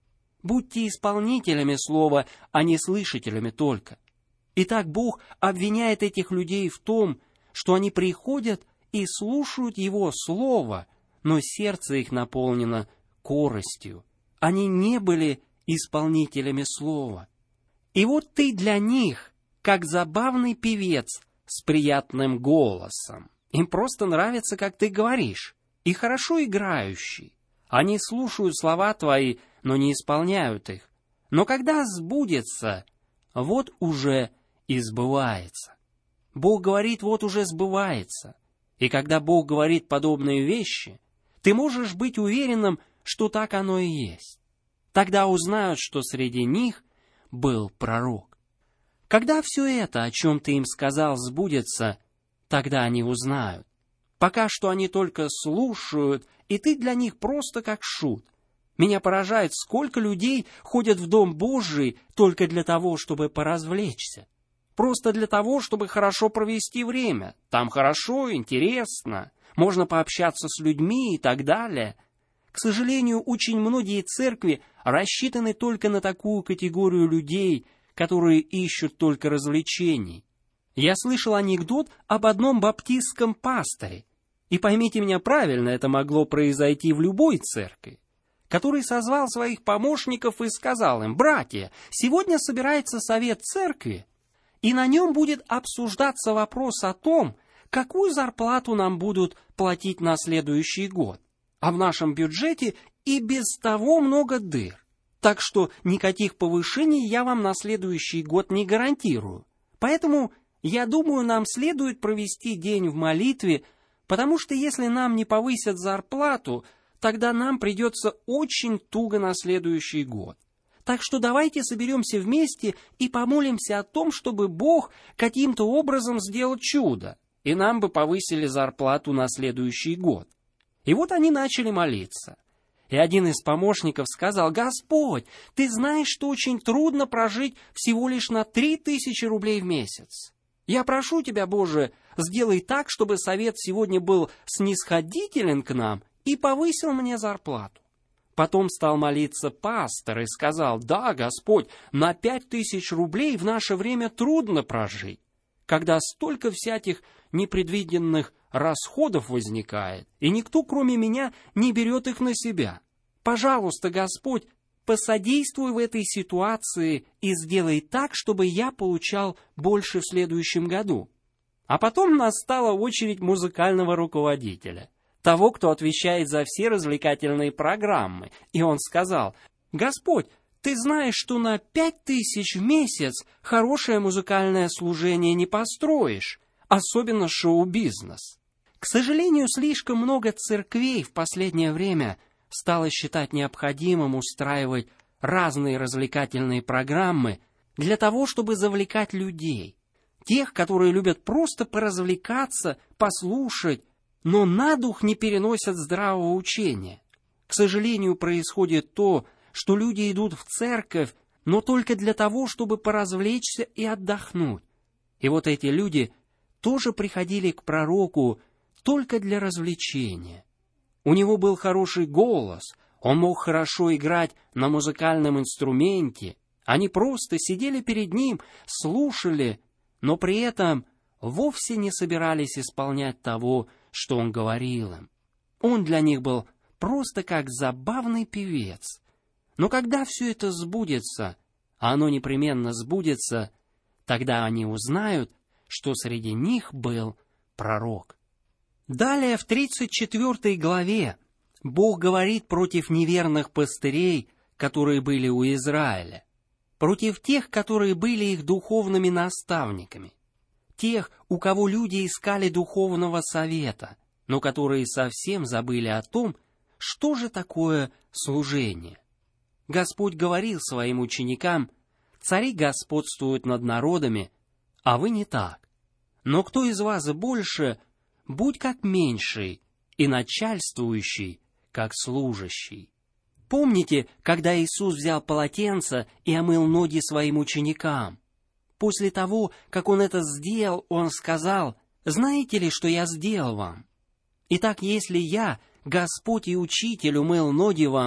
Будьте исполнителями слова, а не слышателями только. Итак, Бог обвиняет этих людей в том, что они приходят и слушают Его Слово, но сердце их наполнено коростью. Они не были исполнителями Слова. И вот ты для них, как забавный певец с приятным голосом. Им просто нравится, как ты говоришь, и хорошо играющий. Они слушают слова твои, но не исполняют их. Но когда сбудется, вот уже и сбывается. Бог говорит, вот уже сбывается. И когда Бог говорит подобные вещи, ты можешь быть уверенным, что так оно и есть. Тогда узнают, что среди них был пророк. Когда все это, о чем ты им сказал, сбудется, тогда они узнают. Пока что они только слушают, и ты для них просто как шут. Меня поражает, сколько людей ходят в Дом Божий только для того, чтобы поразвлечься. Просто для того, чтобы хорошо провести время. Там хорошо, интересно, можно пообщаться с людьми и так далее. К сожалению, очень многие церкви рассчитаны только на такую категорию людей, которые ищут только развлечений. Я слышал анекдот об одном баптистском пасторе, и поймите меня правильно, это могло произойти в любой церкви, который созвал своих помощников и сказал им: «Братья, сегодня собирается совет церкви, и на нем будет обсуждаться вопрос о том, какую зарплату нам будут платить на следующий год. А в нашем бюджете и без того много дыр. Так что никаких повышений я вам на следующий год не гарантирую. Поэтому, я думаю, нам следует провести день в молитве, потому что если нам не повысят зарплату, тогда нам придется очень туго на следующий год. Так что давайте соберемся вместе и помолимся о том, чтобы Бог каким-то образом сделал чудо, и нам бы повысили зарплату на следующий год». И вот они начали молиться. И один из помощников сказал: «Господь, ты знаешь, что очень трудно прожить всего лишь на 3000 рублей в месяц. Я прошу тебя, Боже, сделай так, чтобы совет сегодня был снисходителен к нам и повысил мне зарплату». Потом стал молиться пастор и сказал: «Да, Господь, на 5000 рублей в наше время трудно прожить, когда столько всяких непредвиденных расходов возникает, и никто, кроме меня, не берет их на себя. Пожалуйста, Господь, посодействуй в этой ситуации и сделай так, чтобы я получал больше в следующем году». А потом настала очередь музыкального руководителя, того, кто отвечает за все развлекательные программы, и он сказал: «Господь, ты знаешь, что на 5000 в месяц хорошее музыкальное служение не построишь, особенно шоу-бизнес». К сожалению, слишком много церквей в последнее время стало считать необходимым устраивать разные развлекательные программы для того, чтобы завлекать людей. Тех, которые любят просто поразвлекаться, послушать, но на дух не переносят здравого учения. К сожалению, происходит то, что люди идут в церковь, но только для того, чтобы поразвлечься и отдохнуть. И вот эти люди тоже приходили к пророку только для развлечения. У него был хороший голос, он мог хорошо играть на музыкальном инструменте. Они просто сидели перед ним, слушали, но при этом вовсе не собирались исполнять того, что он говорил им. Он для них был просто как забавный певец. Но когда все это сбудется, а оно непременно сбудется, тогда они узнают, что среди них был пророк. Далее в 34 главе Бог говорит против неверных пастырей, которые были у Израиля, против тех, которые были их духовными наставниками, тех, у кого люди искали духовного совета, но которые совсем забыли о том, что же такое служение. Господь говорил своим ученикам: «Цари господствуют над народами, а вы не так. Но кто из вас больше, будь как меньший, и начальствующий, как служащий». Помните, когда Иисус взял полотенце и омыл ноги своим ученикам? После того, как Он это сделал, Он сказал: «Знаете ли, что я сделал вам? Итак, если я, Господь и Учитель, умыл ноги вам,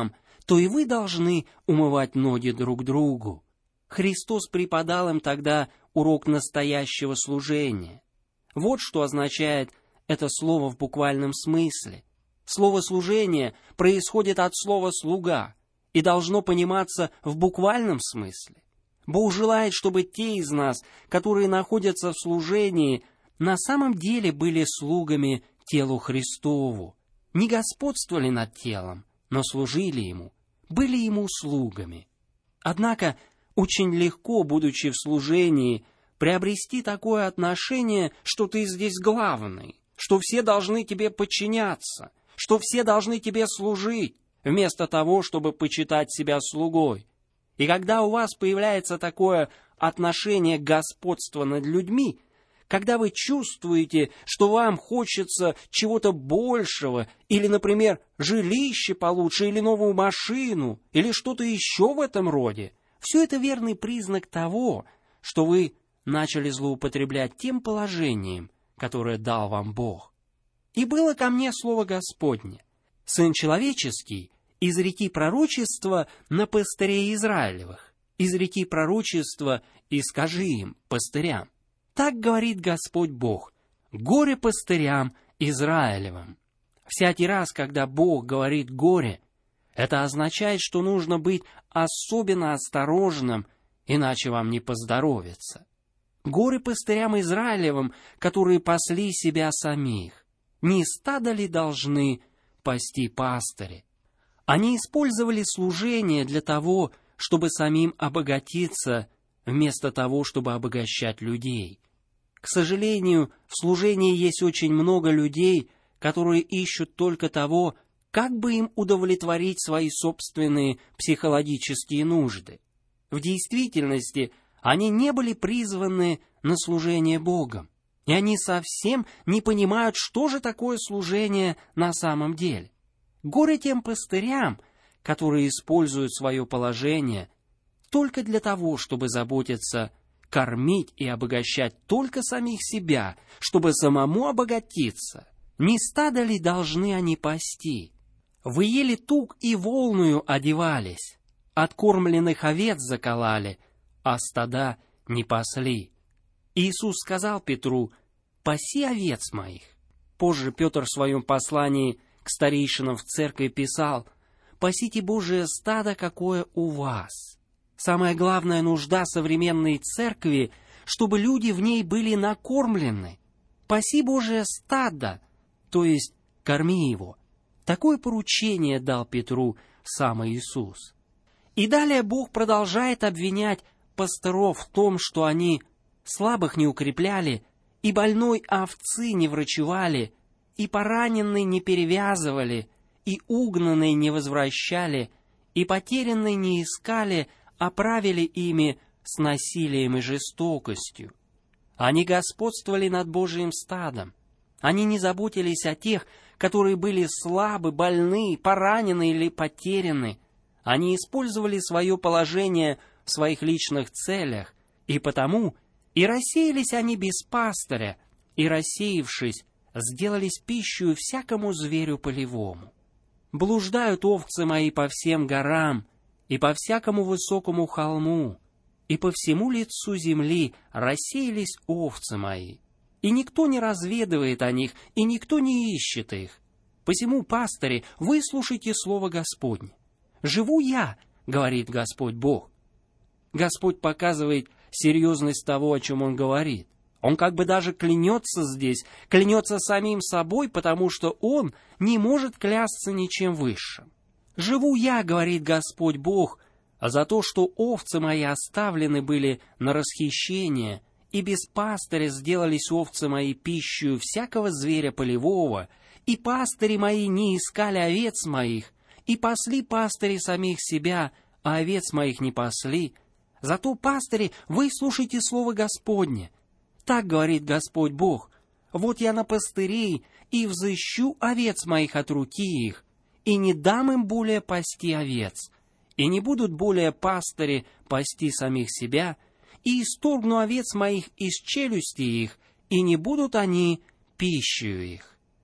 то и вы должны умывать ноги друг другу. Христос преподал им тогда урок настоящего служения. Вот что означает это слово в буквальном смысле. Слово «служение» происходит от слова «слуга» и должно пониматься в буквальном смысле. Бог желает, чтобы те из нас, которые находятся в служении, на самом деле были слугами телу Христову, не господствовали над телом, но служили Ему, были Ему слугами. Однако очень легко, будучи в служении, приобрести такое отношение, что ты здесь главный, что все должны тебе подчиняться, что все должны тебе служить, вместо того, чтобы почитать себя слугой. И когда у вас появляется такое отношение господства над людьми, когда вы чувствуете, что вам хочется чего-то большего, или, например, жилище получше, или новую машину, или что-то еще в этом роде, все это верный признак того, что вы начали злоупотреблять тем положением, которое дал вам Бог. И было ко мне слово Господне: Сын человеческий, изреки пророчество на пастырей Израилевых, изреки пророчество и скажи им, пастырям. Так говорит Господь Бог: горе пастырям Израилевым. Всякий раз, когда Бог говорит «горе», это означает, что нужно быть особенно осторожным, иначе вам не поздоровится. Горе пастырям Израилевым, которые пасли себя самих. Не стадо ли должны пасти пастыри? Они использовали служение для того, чтобы самим обогатиться, вместо того, чтобы обогащать людей. К сожалению, в служении есть очень много людей, которые ищут только того, как бы им удовлетворить свои собственные психологические нужды. В действительности, они не были призваны на служение Богом, и они совсем не понимают, что же такое служение на самом деле. Горе тем пастырям, которые используют свое положение только для того, чтобы заботиться, кормить и обогащать только самих себя, чтобы самому обогатиться. Не стадо ли должны они пасти? Вы ели тук и волную одевались, откормленных овец закололи, а стада не пасли. Иисус сказал Петру: «Паси овец моих». Позже Петр в своем послании к старейшинам в церкви писал: «Пасите Божие стадо, какое у вас». Самая главная нужда современной церкви, чтобы люди в ней были накормлены. Паси Божие стадо, то есть корми его. Такое поручение дал Петру сам Иисус. И далее Бог продолжает обвинять пастыров в том, что они слабых не укрепляли, и больной овцы не врачевали, и пораненный не перевязывали, и угнанный не возвращали, и потерянный не искали, а правили ими с насилием и жестокостью. Они господствовали над Божиим стадом. Они не заботились о тех, которые были слабы, больны, поранены или потеряны. Они использовали свое положение в своих личных целях, и потому и рассеялись они без пастыря, и, рассеявшись, сделались пищей всякому зверю полевому. Блуждают овцы мои по всем горам, и по всякому высокому холму, и по всему лицу земли рассеялись овцы мои. И никто не разведывает о них, и никто не ищет их. Посему, пастыри, выслушайте слово Господне. «Живу я, — говорит Господь Бог». Господь показывает серьезность того, о чем Он говорит. Он как бы даже клянется здесь, клянется самим собой, потому что Он не может клясться ничем высшим. «Живу я, — говорит Господь Бог, — за то, что овцы мои оставлены были на расхищение, и без пастыря сделались овцы мои пищей всякого зверя полевого, и пастыри мои не искали овец моих, и пасли пастыри самих себя, а овец моих не пасли. Зато, пастыри, выслушайте слово Господне. Так говорит Господь Бог: вот я на пастырей, и взыщу овец моих от руки их, и не дам им более пасти овец, и не будут более пастыри пасти самих себя, и исторгну овец моих из челюсти их, и не будут они пищею их».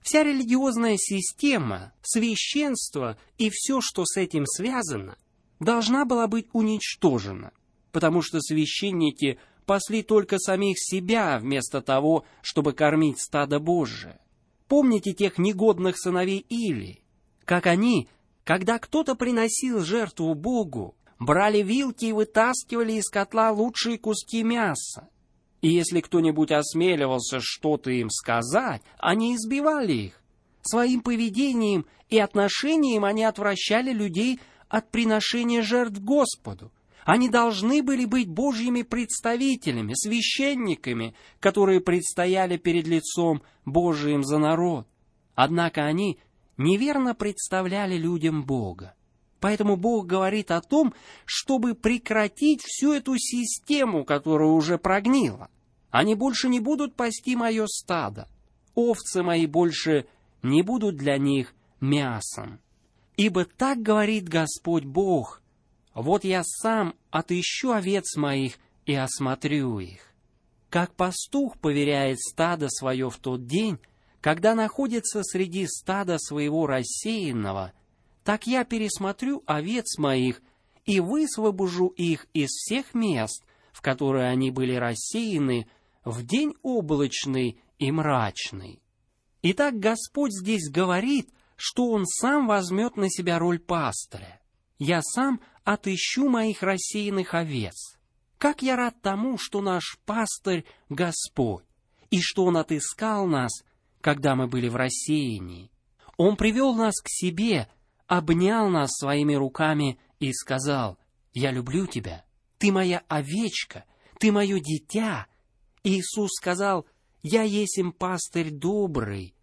Вся религиозная система, священство и все, что с этим связано, должна была быть уничтожена, потому что священники пасли только самих себя вместо того, чтобы кормить стадо Божие. Помните тех негодных сыновей Илии, как они, когда кто-то приносил жертву Богу, брали вилки и вытаскивали из котла лучшие куски мяса. И если кто-нибудь осмеливался что-то им сказать, они избивали их. Своим поведением и отношением они отвращали людей от приношения жертв Господу. Они должны были быть Божьими представителями, священниками, которые предстояли перед лицом Божиим за народ. Однако они неверно представляли людям Бога. Поэтому Бог говорит о том, чтобы прекратить всю эту систему, которая уже прогнила. Они больше не будут пасти мое стадо. Овцы мои больше не будут для них мясом. Ибо так говорит Господь Бог: вот я сам отыщу овец моих и осмотрю их. Как пастух поверяет стадо свое в тот день, когда находится среди стада своего рассеянного, так я пересмотрю овец моих и высвобожу их из всех мест, в которые они были рассеяны, в день облачный и мрачный. Итак, Господь здесь говорит, что Он сам возьмет на себя роль пастыря. «Я сам отыщу моих рассеянных овец». Как я рад тому, что наш пастырь — Господь, и что Он отыскал нас, когда мы были в рассеянии. Он привел нас к себе, обнял нас своими руками и сказал: «Я люблю тебя, ты моя овечка, ты мое дитя». Иисус сказал: «Я есмь пастырь добрый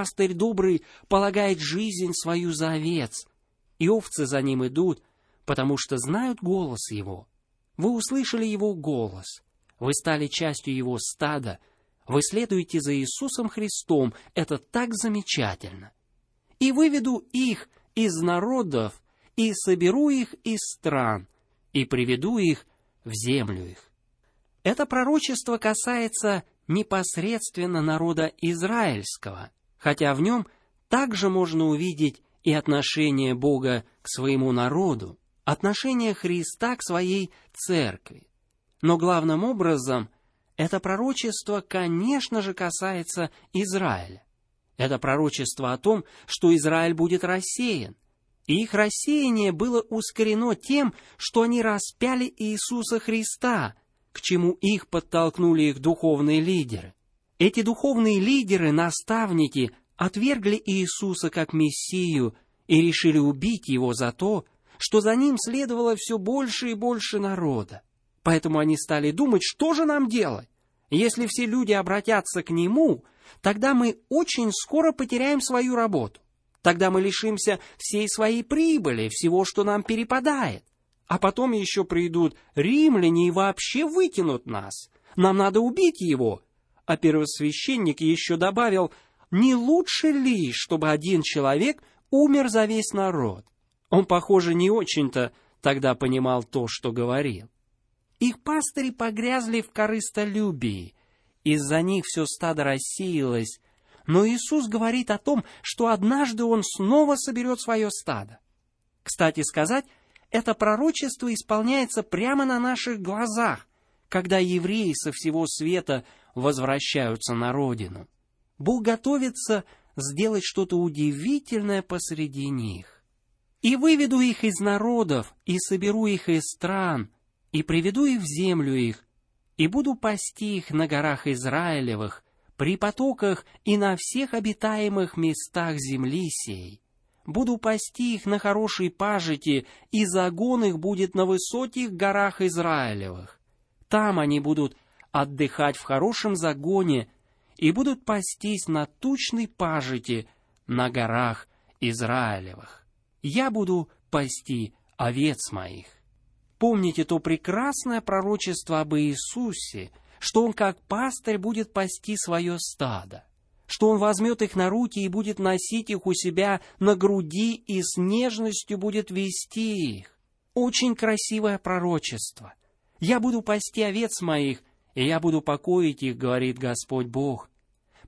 полагает жизнь свою за овец, и овцы за ним идут, потому что знают голос его». Вы услышали его голос, вы стали частью его стада, вы следуете за Иисусом Христом, это так замечательно. «И выведу их из народов, и соберу их из стран, и приведу их в землю их». Это пророчество касается непосредственно народа израильского, хотя в нем также можно увидеть и отношение Бога к своему народу, отношение Христа к своей церкви. Но главным образом это пророчество, конечно же, касается Израиля. Это пророчество о том, что Израиль будет рассеян. И их рассеяние было ускорено тем, что они распяли Иисуса Христа, к чему их подтолкнули их духовные лидеры. Эти духовные лидеры, наставники, отвергли Иисуса как Мессию и решили убить Его за то, что за Ним следовало все больше и больше народа. Поэтому они стали думать, что же нам делать? Если все люди обратятся к Нему, тогда мы очень скоро потеряем свою работу. Тогда мы лишимся всей своей прибыли, всего, что нам перепадает. А потом еще придут римляне и вообще выкинут нас. Нам надо убить Его. А первосвященник еще добавил: не лучше ли, чтобы один человек умер за весь народ? Он, похоже, не очень-то тогда понимал то, что говорил. Их пастыри погрязли в корыстолюбии. Из-за них все стадо рассеялось. Но Иисус говорит о том, что однажды Он снова соберет свое стадо. Кстати сказать, это пророчество исполняется прямо на наших глазах, когда евреи со всего света возвращаются на родину. Бог готовится сделать что-то удивительное посреди них. «И выведу их из народов, и соберу их из стран, и приведу их в землю их, и буду пасти их на горах Израилевых, при потоках и на всех обитаемых местах земли сей. Буду пасти их на хорошей пажити, и загон их будет на высоких горах Израилевых. Там они будут отдыхать в хорошем загоне и будут пастись на тучной пажити на горах Израилевых. Я буду пасти овец моих». Помните то прекрасное пророчество об Иисусе, что Он как пастырь будет пасти свое стадо, что Он возьмет их на руки и будет носить их у себя на груди и с нежностью будет вести их. Очень красивое пророчество. «Я буду пасти овец моих, и я буду покоить их, говорит Господь Бог.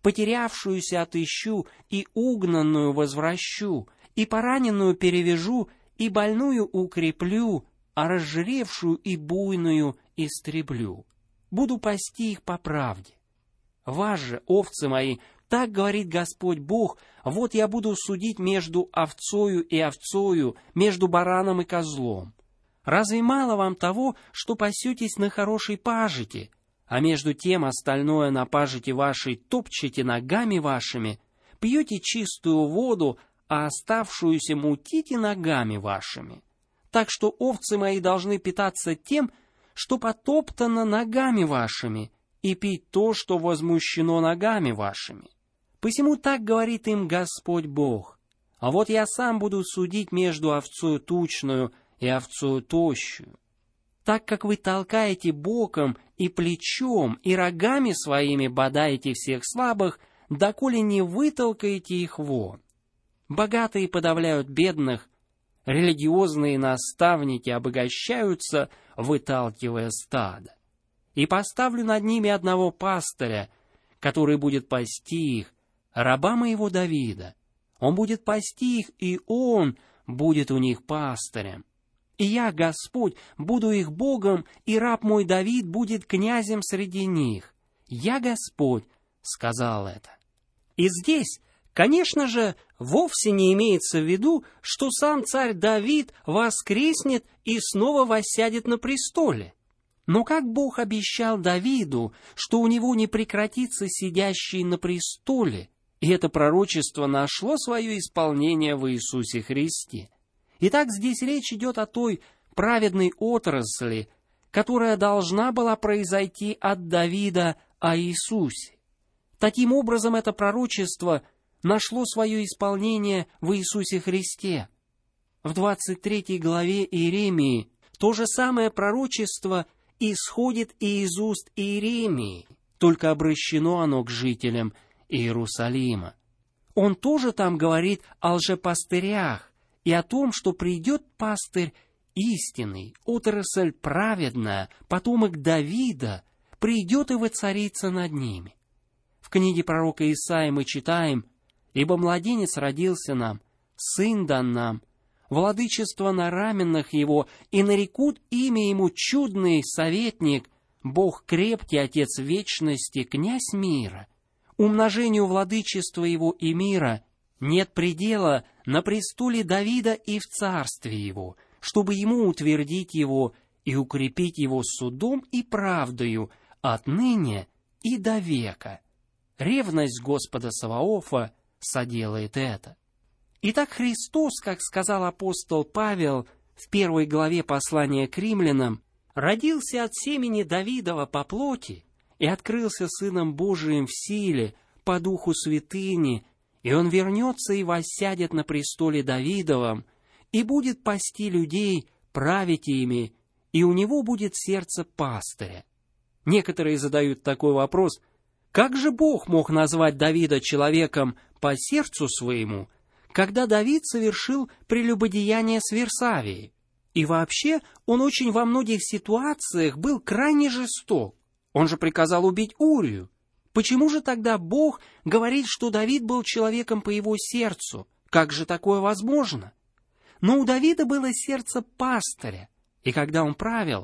потерявшуюся отыщу, и угнанную возвращу, и пораненную перевяжу, и больную укреплю, а разжиревшую и буйную истреблю. Буду пасти их по правде. Вас же, овцы мои, так говорит Господь Бог, вот я буду судить между овцою и овцою, между бараном и козлом. Разве мало вам того, что пасетесь на хорошей пажити, а между тем остальное на пажити вашей топчете ногами вашими, пьете чистую воду, а оставшуюся мутите ногами вашими? Так что овцы мои должны питаться тем, что потоптано ногами вашими, и пить то, что возмущено ногами вашими. Посему так говорит им Господь Бог. А вот я сам буду судить между овцою тучную и овцою тощую. Так как вы толкаете боком и плечом, и рогами своими бодаете всех слабых, доколе не вытолкаете их вон. Богатые подавляют бедных, религиозные наставники обогащаются, выталкивая стадо. И поставлю над ними одного пастыря, который будет пасти их, раба моего Давида. Он будет пасти их, и он будет у них пастырем. И я, Господь, буду их Богом, и раб мой Давид будет князем среди них. Я, Господь, сказал это. И здесь, конечно же, вовсе не имеется в виду, что сам царь Давид воскреснет и снова воссядет на престоле. Но как Бог обещал Давиду, что у него не прекратится сидящий на престоле, и это пророчество нашло свое исполнение в Иисусе Христе. Итак, здесь речь идет о той праведной отрасли, которая должна была произойти от Давида о Иисусе. Таким образом, это пророчество нашло свое исполнение в Иисусе Христе. В 23 главе Иеремии то же самое пророчество исходит и из уст Иеремии, только обращено оно к жителям Иерусалима. Он тоже там говорит о лжепастырях и о том, что придет пастырь истинный, отрасль праведная, потомок Давида, придет и воцарится над ними. В книге пророка Исаии мы читаем: «Ибо младенец родился нам, сын дан нам, владычество на раменах его, и нарекут имя ему чудный советник, Бог крепкий, Отец вечности, князь мира. Умножению владычества его и мира нет предела на престоле Давида и в царстве его, чтобы ему утвердить его и укрепить его судом и правдою отныне и до века. Ревность Господа Саваофа соделает это». Итак, Христос, как сказал апостол Павел в 1 главе послания к римлянам, родился от семени Давидова по плоти и открылся Сыном Божиим в силе, по духу святыни, и он вернется и воссядет на престоле Давидовом, и будет пасти людей, править ими, и у него будет сердце пастыря. Некоторые задают такой вопрос: как же Бог мог назвать Давида человеком по сердцу своему, когда Давид совершил прелюбодеяние с Версавией? И вообще, он очень во многих ситуациях был крайне жесток. Он же приказал убить Урию. Почему же тогда Бог говорит, что Давид был человеком по его сердцу? Как же такое возможно? Но у Давида было сердце пастыря, и когда он правил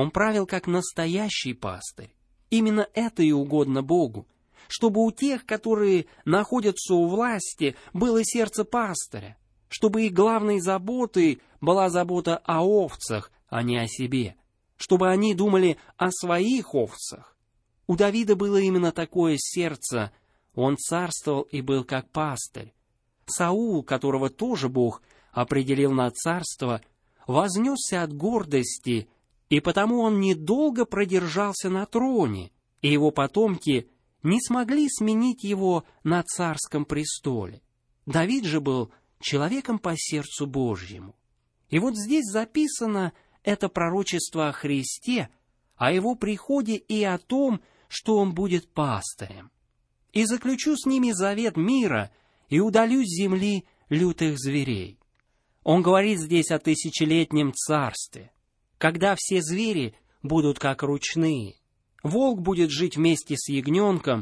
как настоящий пастырь. Именно это и угодно Богу, чтобы у тех, которые находятся у власти, было сердце пастыря, чтобы их главной заботой была забота о овцах, а не о себе, чтобы они думали о своих овцах. У Давида было именно такое сердце, он царствовал и был как пастырь. Саул, которого тоже Бог определил на царство, вознесся от гордости, и потому он недолго продержался на троне, и его потомки не смогли сменить его на царском престоле. Давид же был человеком по сердцу Божьему. И вот здесь записано это пророчество о Христе, о его приходе и о том, что он будет пастырем. «И заключу с ними завет мира, и удалю с земли лютых зверей». Он говорит здесь о тысячелетнем царстве, когда все звери будут как ручные. Волк будет жить вместе с ягненком,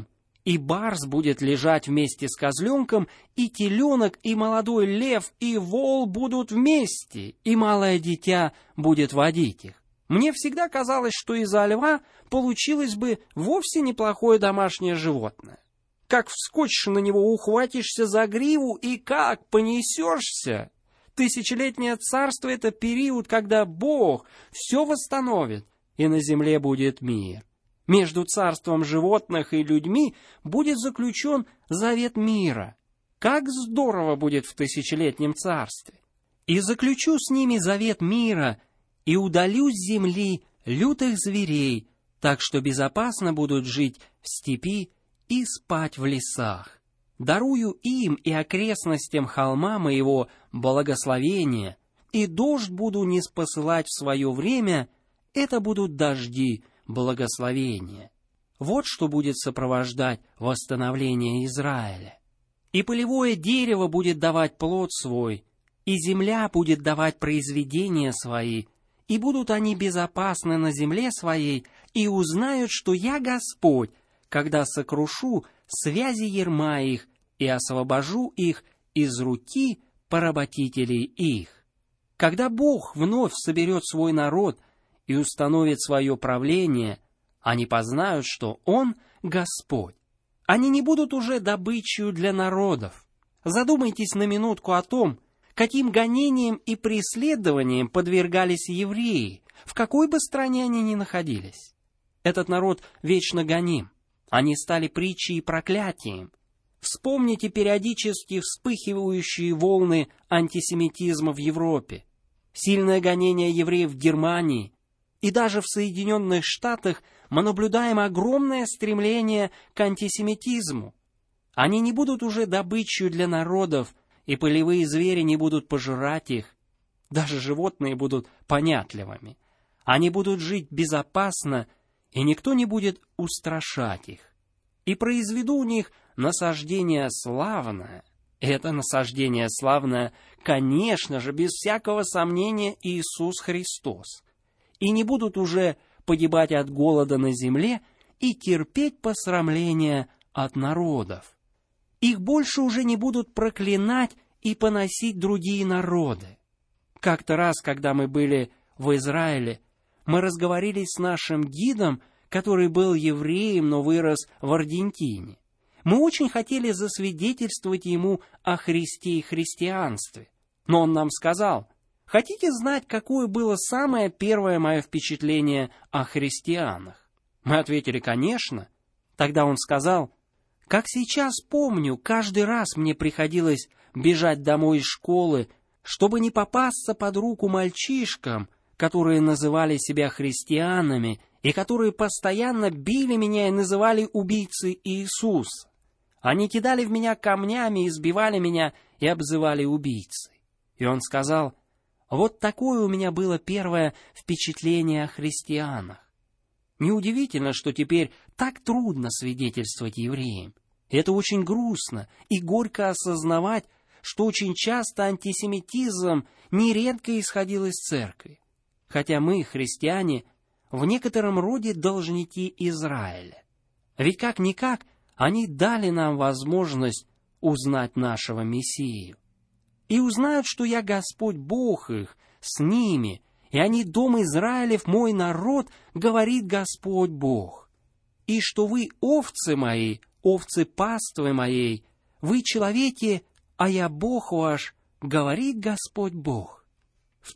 и барс будет лежать вместе с козленком, и теленок, и молодой лев, и вол будут вместе, и малое дитя будет водить их. Мне всегда казалось, что из-за льва получилось бы вовсе неплохое домашнее животное. Как вскочишь на него, ухватишься за гриву, и как понесешься! Тысячелетнее царство — это период, когда Бог все восстановит, и на земле будет мир. Между царством животных и людьми будет заключен завет мира. Как здорово будет в тысячелетнем царстве! И заключу с ними завет мира, и удалю с земли лютых зверей, так что безопасно будут жить в степи и спать в лесах. Дарую им и окрестностям холма моего благословение, и дождь буду ниспосылать в свое время, это будут дожди благословения. Вот что будет сопровождать восстановление Израиля. И полевое дерево будет давать плод свой, и земля будет давать произведения свои, и будут они безопасны на земле своей, и узнают, что я Господь, когда сокрушу связи ярма их и освобожу их из руки поработителей их. Когда Бог вновь соберет свой народ и установит свое правление, они познают, что Он Господь. Они не будут уже добычей для народов. Задумайтесь на минутку о том, каким гонениям и преследованиям подвергались евреи, в какой бы стране они ни находились. Этот народ вечно гоним. Они стали притчей и проклятием. Вспомните периодически вспыхивающие волны антисемитизма в Европе, сильное гонение евреев в Германии, и даже в Соединенных Штатах мы наблюдаем огромное стремление к антисемитизму. Они не будут уже добычей для народов, и полевые звери не будут пожирать их. Даже животные будут понятливыми. Они будут жить безопасно, и никто не будет устрашать их. И произведу у них насаждение славное. Это насаждение славное, конечно же, без всякого сомнения, Иисус Христос. И не будут уже погибать от голода на земле и терпеть посрамления от народов. Их больше уже не будут проклинать и поносить другие народы. Как-то раз, когда мы были в Израиле, мы разговорились с нашим гидом, который был евреем, но вырос в Аргентине. Мы очень хотели засвидетельствовать ему о Христе и христианстве. Но он нам сказал: хотите знать, какое было самое первое мое впечатление о христианах? Мы ответили: конечно. Тогда он сказал: как сейчас помню, каждый раз мне приходилось бежать домой из школы, чтобы не попасться под руку мальчишкам, которые называли себя христианами и которые постоянно били меня и называли убийцей Иисуса. Они кидали в меня камнями, избивали меня и обзывали убийцей. И он сказал: вот такое у меня было первое впечатление о христианах. Неудивительно, что теперь так трудно свидетельствовать евреям. Это очень грустно и горько осознавать, что очень часто антисемитизм нередко исходил из церкви. Хотя мы, христиане, в некотором роде должники Израиля. Ведь как-никак они дали нам возможность узнать нашего Мессию. И узнают, что я Господь Бог их, с ними, и они, дом Израилев, мой народ, говорит Господь Бог. И что вы овцы мои, овцы паствы моей, вы человеки, а я Бог ваш, говорит Господь Бог. В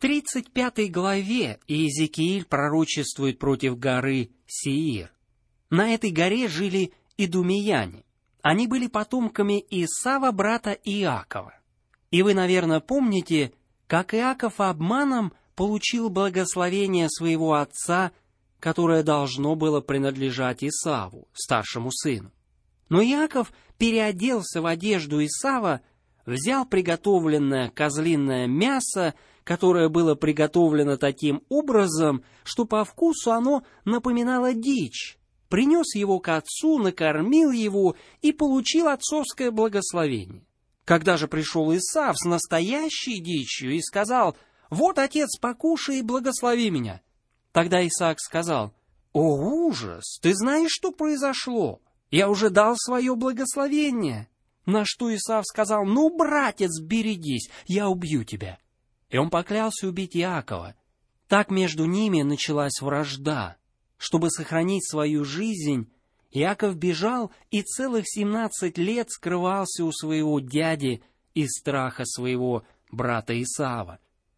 35 главе Иезекииль пророчествует против горы Сеир. На этой горе жили идумеяне. Они были потомками Исава, брата Иакова. И вы, наверное, помните, как Иаков обманом получил благословение своего отца, которое должно было принадлежать Исаву, старшему сыну. Но Иаков переоделся в одежду Исава, взял приготовленное козлиное мясо, которое было приготовлено таким образом, что по вкусу оно напоминало дичь, принес его к отцу, накормил его и получил отцовское благословение. Когда же пришел Исав с настоящей дичью и сказал: «Вот, отец, покушай и благослови меня», тогда Исаак сказал: «О, ужас! Ты знаешь, что произошло? Я уже дал свое благословение». На что Исав сказал: «Ну, братец, берегись, я убью тебя». И он поклялся убить Иакова. Так между ними началась вражда. Чтобы сохранить свою жизнь, Иаков бежал и целых 17 лет скрывался у своего дяди из страха своего брата Исава.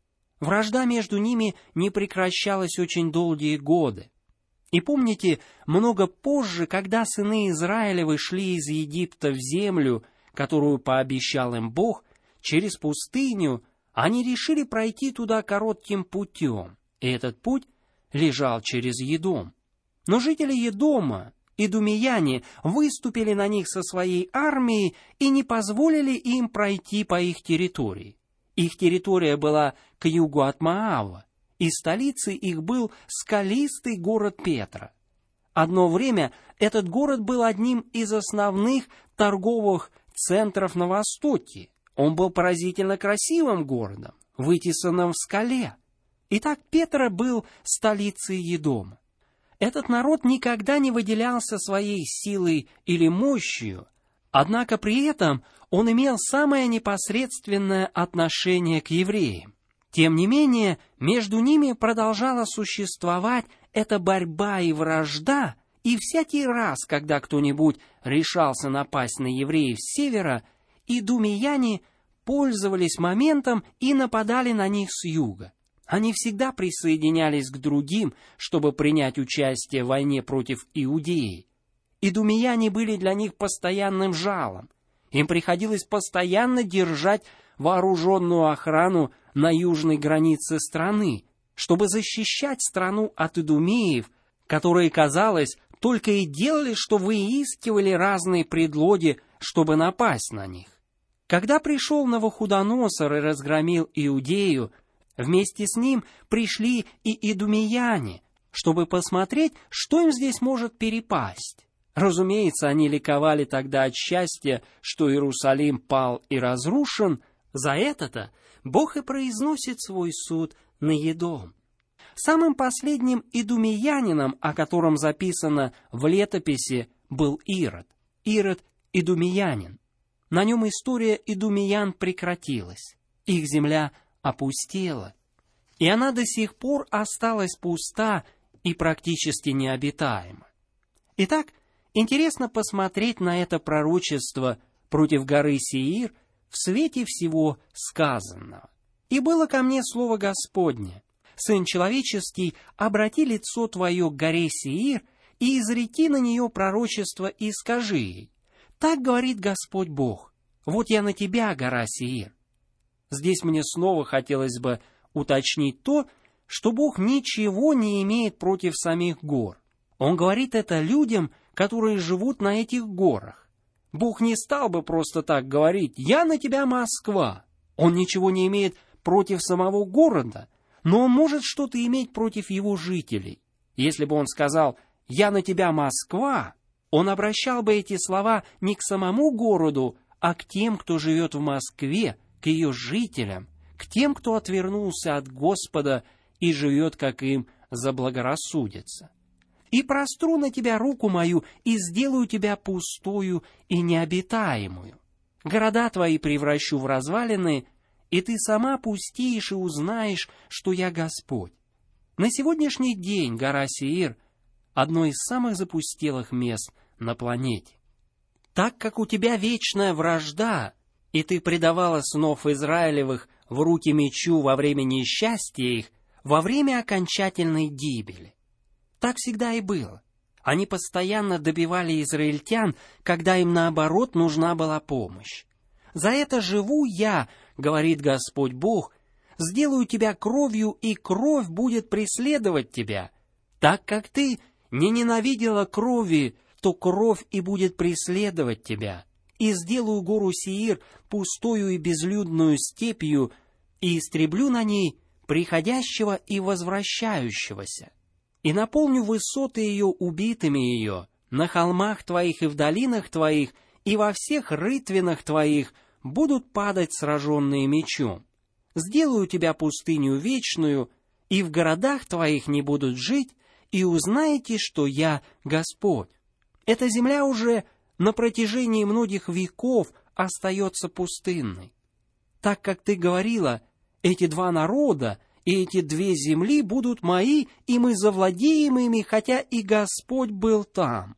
Вражда между ними не прекращалась очень долгие годы. И помните, много позже, когда сыны Израилевы шли из Египта в землю, которую пообещал им Бог, через пустыню, они решили пройти туда коротким путем, и этот путь лежал через Едом. Но жители Едома, идумеяне, выступили на них со своей армией и не позволили им пройти по их территории. Их территория была к югу от Моава, и столицей их был скалистый город Петра. Одно время этот город был одним из основных торговых центров на Востоке. Он был поразительно красивым городом, вытесанным в скале. Итак, Петра был столицей Едома. Этот народ никогда не выделялся своей силой или мощью, однако при этом он имел самое непосредственное отношение к евреям. Тем не менее, между ними продолжала существовать эта борьба и вражда, и всякий раз, когда кто-нибудь решался напасть на евреев с севера, идумеяне пользовались моментом и нападали на них с юга. Они всегда присоединялись к другим, чтобы принять участие в войне против Иудеи. Идумеяне были для них постоянным жалом. Им приходилось постоянно держать вооруженную охрану на южной границе страны, чтобы защищать страну от идумеев, которые, казалось, только и делали, что выискивали разные предлоги, чтобы напасть на них. Когда пришел Навуходоносор и разгромил Иудею, вместе с ним пришли и идумеяне, чтобы посмотреть, что им здесь может перепасть. Разумеется, они ликовали тогда от счастья, что Иерусалим пал и разрушен. За это-то Бог и произносит свой суд на Едом. Самым последним идумеянином, о котором записано в летописи, был Ирод. Ирод – идумеянин. На нем история идумеян прекратилась. Их земля опустела, и она до сих пор осталась пуста и практически необитаема. Итак, интересно посмотреть на это пророчество против горы Сеир в свете всего сказанного. «И было ко мне слово Господне: Сын человеческий, обрати лицо твое к горе Сеир и изреки на нее пророчество и скажи ей: так говорит Господь Бог, вот я на тебя, гора Сеир». Здесь мне снова хотелось бы уточнить то, что Бог ничего не имеет против самих гор. Он говорит это людям, которые живут на этих горах. Бог не стал бы просто так говорить: «Я на тебя, Москва». Он ничего не имеет против самого города, но он может что-то иметь против его жителей. Если бы он сказал: «Я на тебя, Москва», он обращал бы эти слова не к самому городу, а к тем, кто живет в Москве, к ее жителям, к тем, кто отвернулся от Господа и живет, как им заблагорассудится. «И простру на тебя руку мою, и сделаю тебя пустую и необитаемую. Города твои превращу в развалины, и ты сама пустеешь и узнаешь, что я Господь». На сегодняшний день гора Сеир – одно из самых запустелых мест на планете. Так как у тебя вечная вражда, и ты предавала сынов Израилевых в руки мечу во время несчастья их, во время окончательной гибели. Так всегда и было. Они постоянно добивали израильтян, когда им, наоборот, нужна была помощь. «За это живу я, — говорит Господь Бог, — сделаю тебя кровью, и кровь будет преследовать тебя. Так как ты не ненавидела крови, то кровь и будет преследовать тебя. И сделаю гору Сеир пустою и безлюдную степью, и истреблю на ней приходящего и возвращающегося. И наполню высоты ее убитыми ее, на холмах твоих и в долинах твоих, и во всех рытвинах твоих будут падать сраженные мечом. Сделаю тебя пустыню вечную, и в городах твоих не будут жить, и узнаете, что я Господь». Эта земля уже на протяжении многих веков остается пустынной. Так как ты говорила, эти два народа и эти две земли будут мои, и мы завладеем ими, хотя и Господь был там.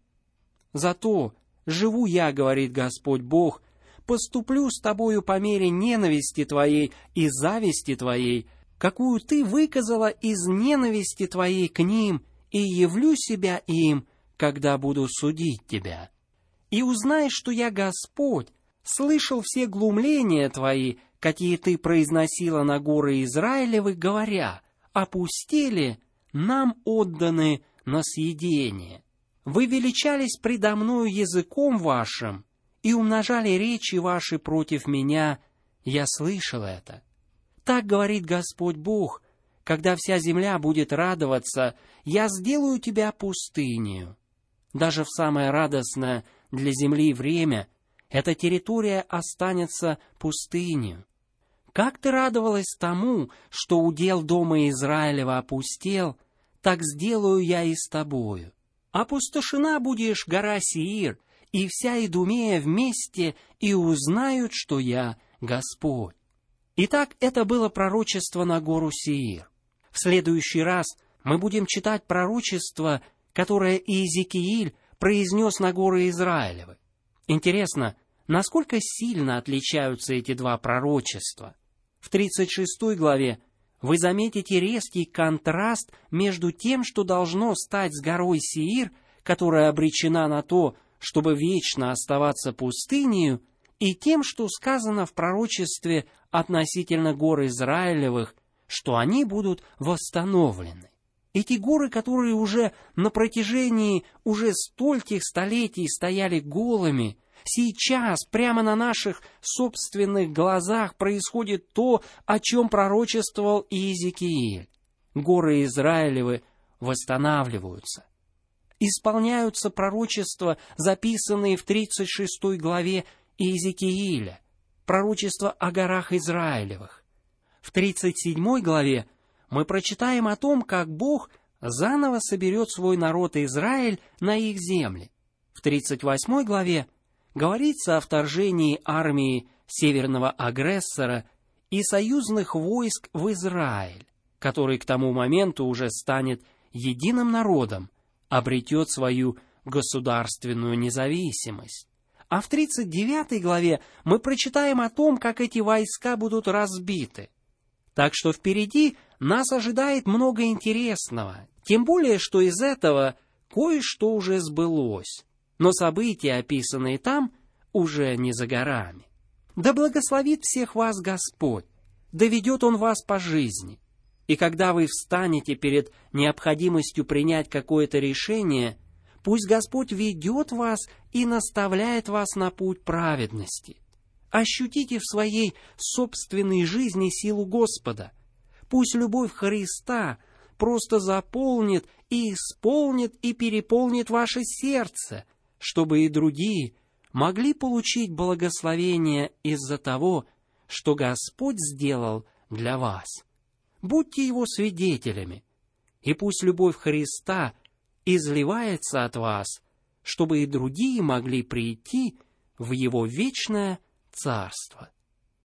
Зато живу я, говорит Господь Бог, поступлю с тобою по мере ненависти твоей и зависти твоей, какую ты выказала из ненависти твоей к ним, и явлю себя им, когда буду судить тебя. И узнаешь, что я Господь, слышал все глумления твои, какие ты произносила на горы Израилевы, говоря, опустели, нам отданы на съедение. Вы величались предо мною языком вашим и умножали речи ваши против меня, я слышал это. Так говорит Господь Бог, когда вся земля будет радоваться, я сделаю тебя пустынею. Даже в самое радостное для земли время эта территория останется пустынью. Как ты радовалась тому, что удел дома Израилева опустел, так сделаю я и с тобою. Опустошена будешь гора Сеир, и вся Идумея вместе, и узнают, что я Господь. Итак, это было пророчество на гору Сеир. В следующий раз мы будем читать пророчество, которое Иезекииль произнес на горы Израилевы. Интересно, насколько сильно отличаются эти два пророчества? В 36 главе вы заметите резкий контраст между тем, что должно стать с горой Сеир, которая обречена на то, чтобы вечно оставаться пустынею, и тем, что сказано в пророчестве относительно гор Израилевых, что они будут восстановлены. Эти горы, которые уже на протяжении уже стольких столетий стояли голыми, сейчас прямо на наших собственных глазах происходит то, о чем пророчествовал Иезекииль. Горы Израилевы восстанавливаются. Исполняются пророчества, записанные в 36 главе Иезекииля, пророчество о горах Израилевых. В 37 главе мы прочитаем о том, как Бог заново соберет свой народ Израиль на их земле. В 38 главе говорится о вторжении армии северного агрессора и союзных войск в Израиль, который к тому моменту уже станет единым народом, обретет свою государственную независимость. А в 39 главе мы прочитаем о том, как эти войска будут разбиты. Так что впереди нас ожидает много интересного, тем более, что из этого кое-что уже сбылось. Но события, описанные там, уже не за горами. Да благословит всех вас Господь, да ведет Он вас по жизни. И когда вы встанете перед необходимостью принять какое-то решение, пусть Господь ведет вас и наставляет вас на путь праведности. Ощутите в своей собственной жизни силу Господа. Пусть любовь Христа просто заполнит и исполнит и переполнит ваше сердце, чтобы и другие могли получить благословение из-за того, что Господь сделал для вас. Будьте Его свидетелями, и пусть любовь Христа изливается от вас, чтобы и другие могли прийти в Его вечное Царство.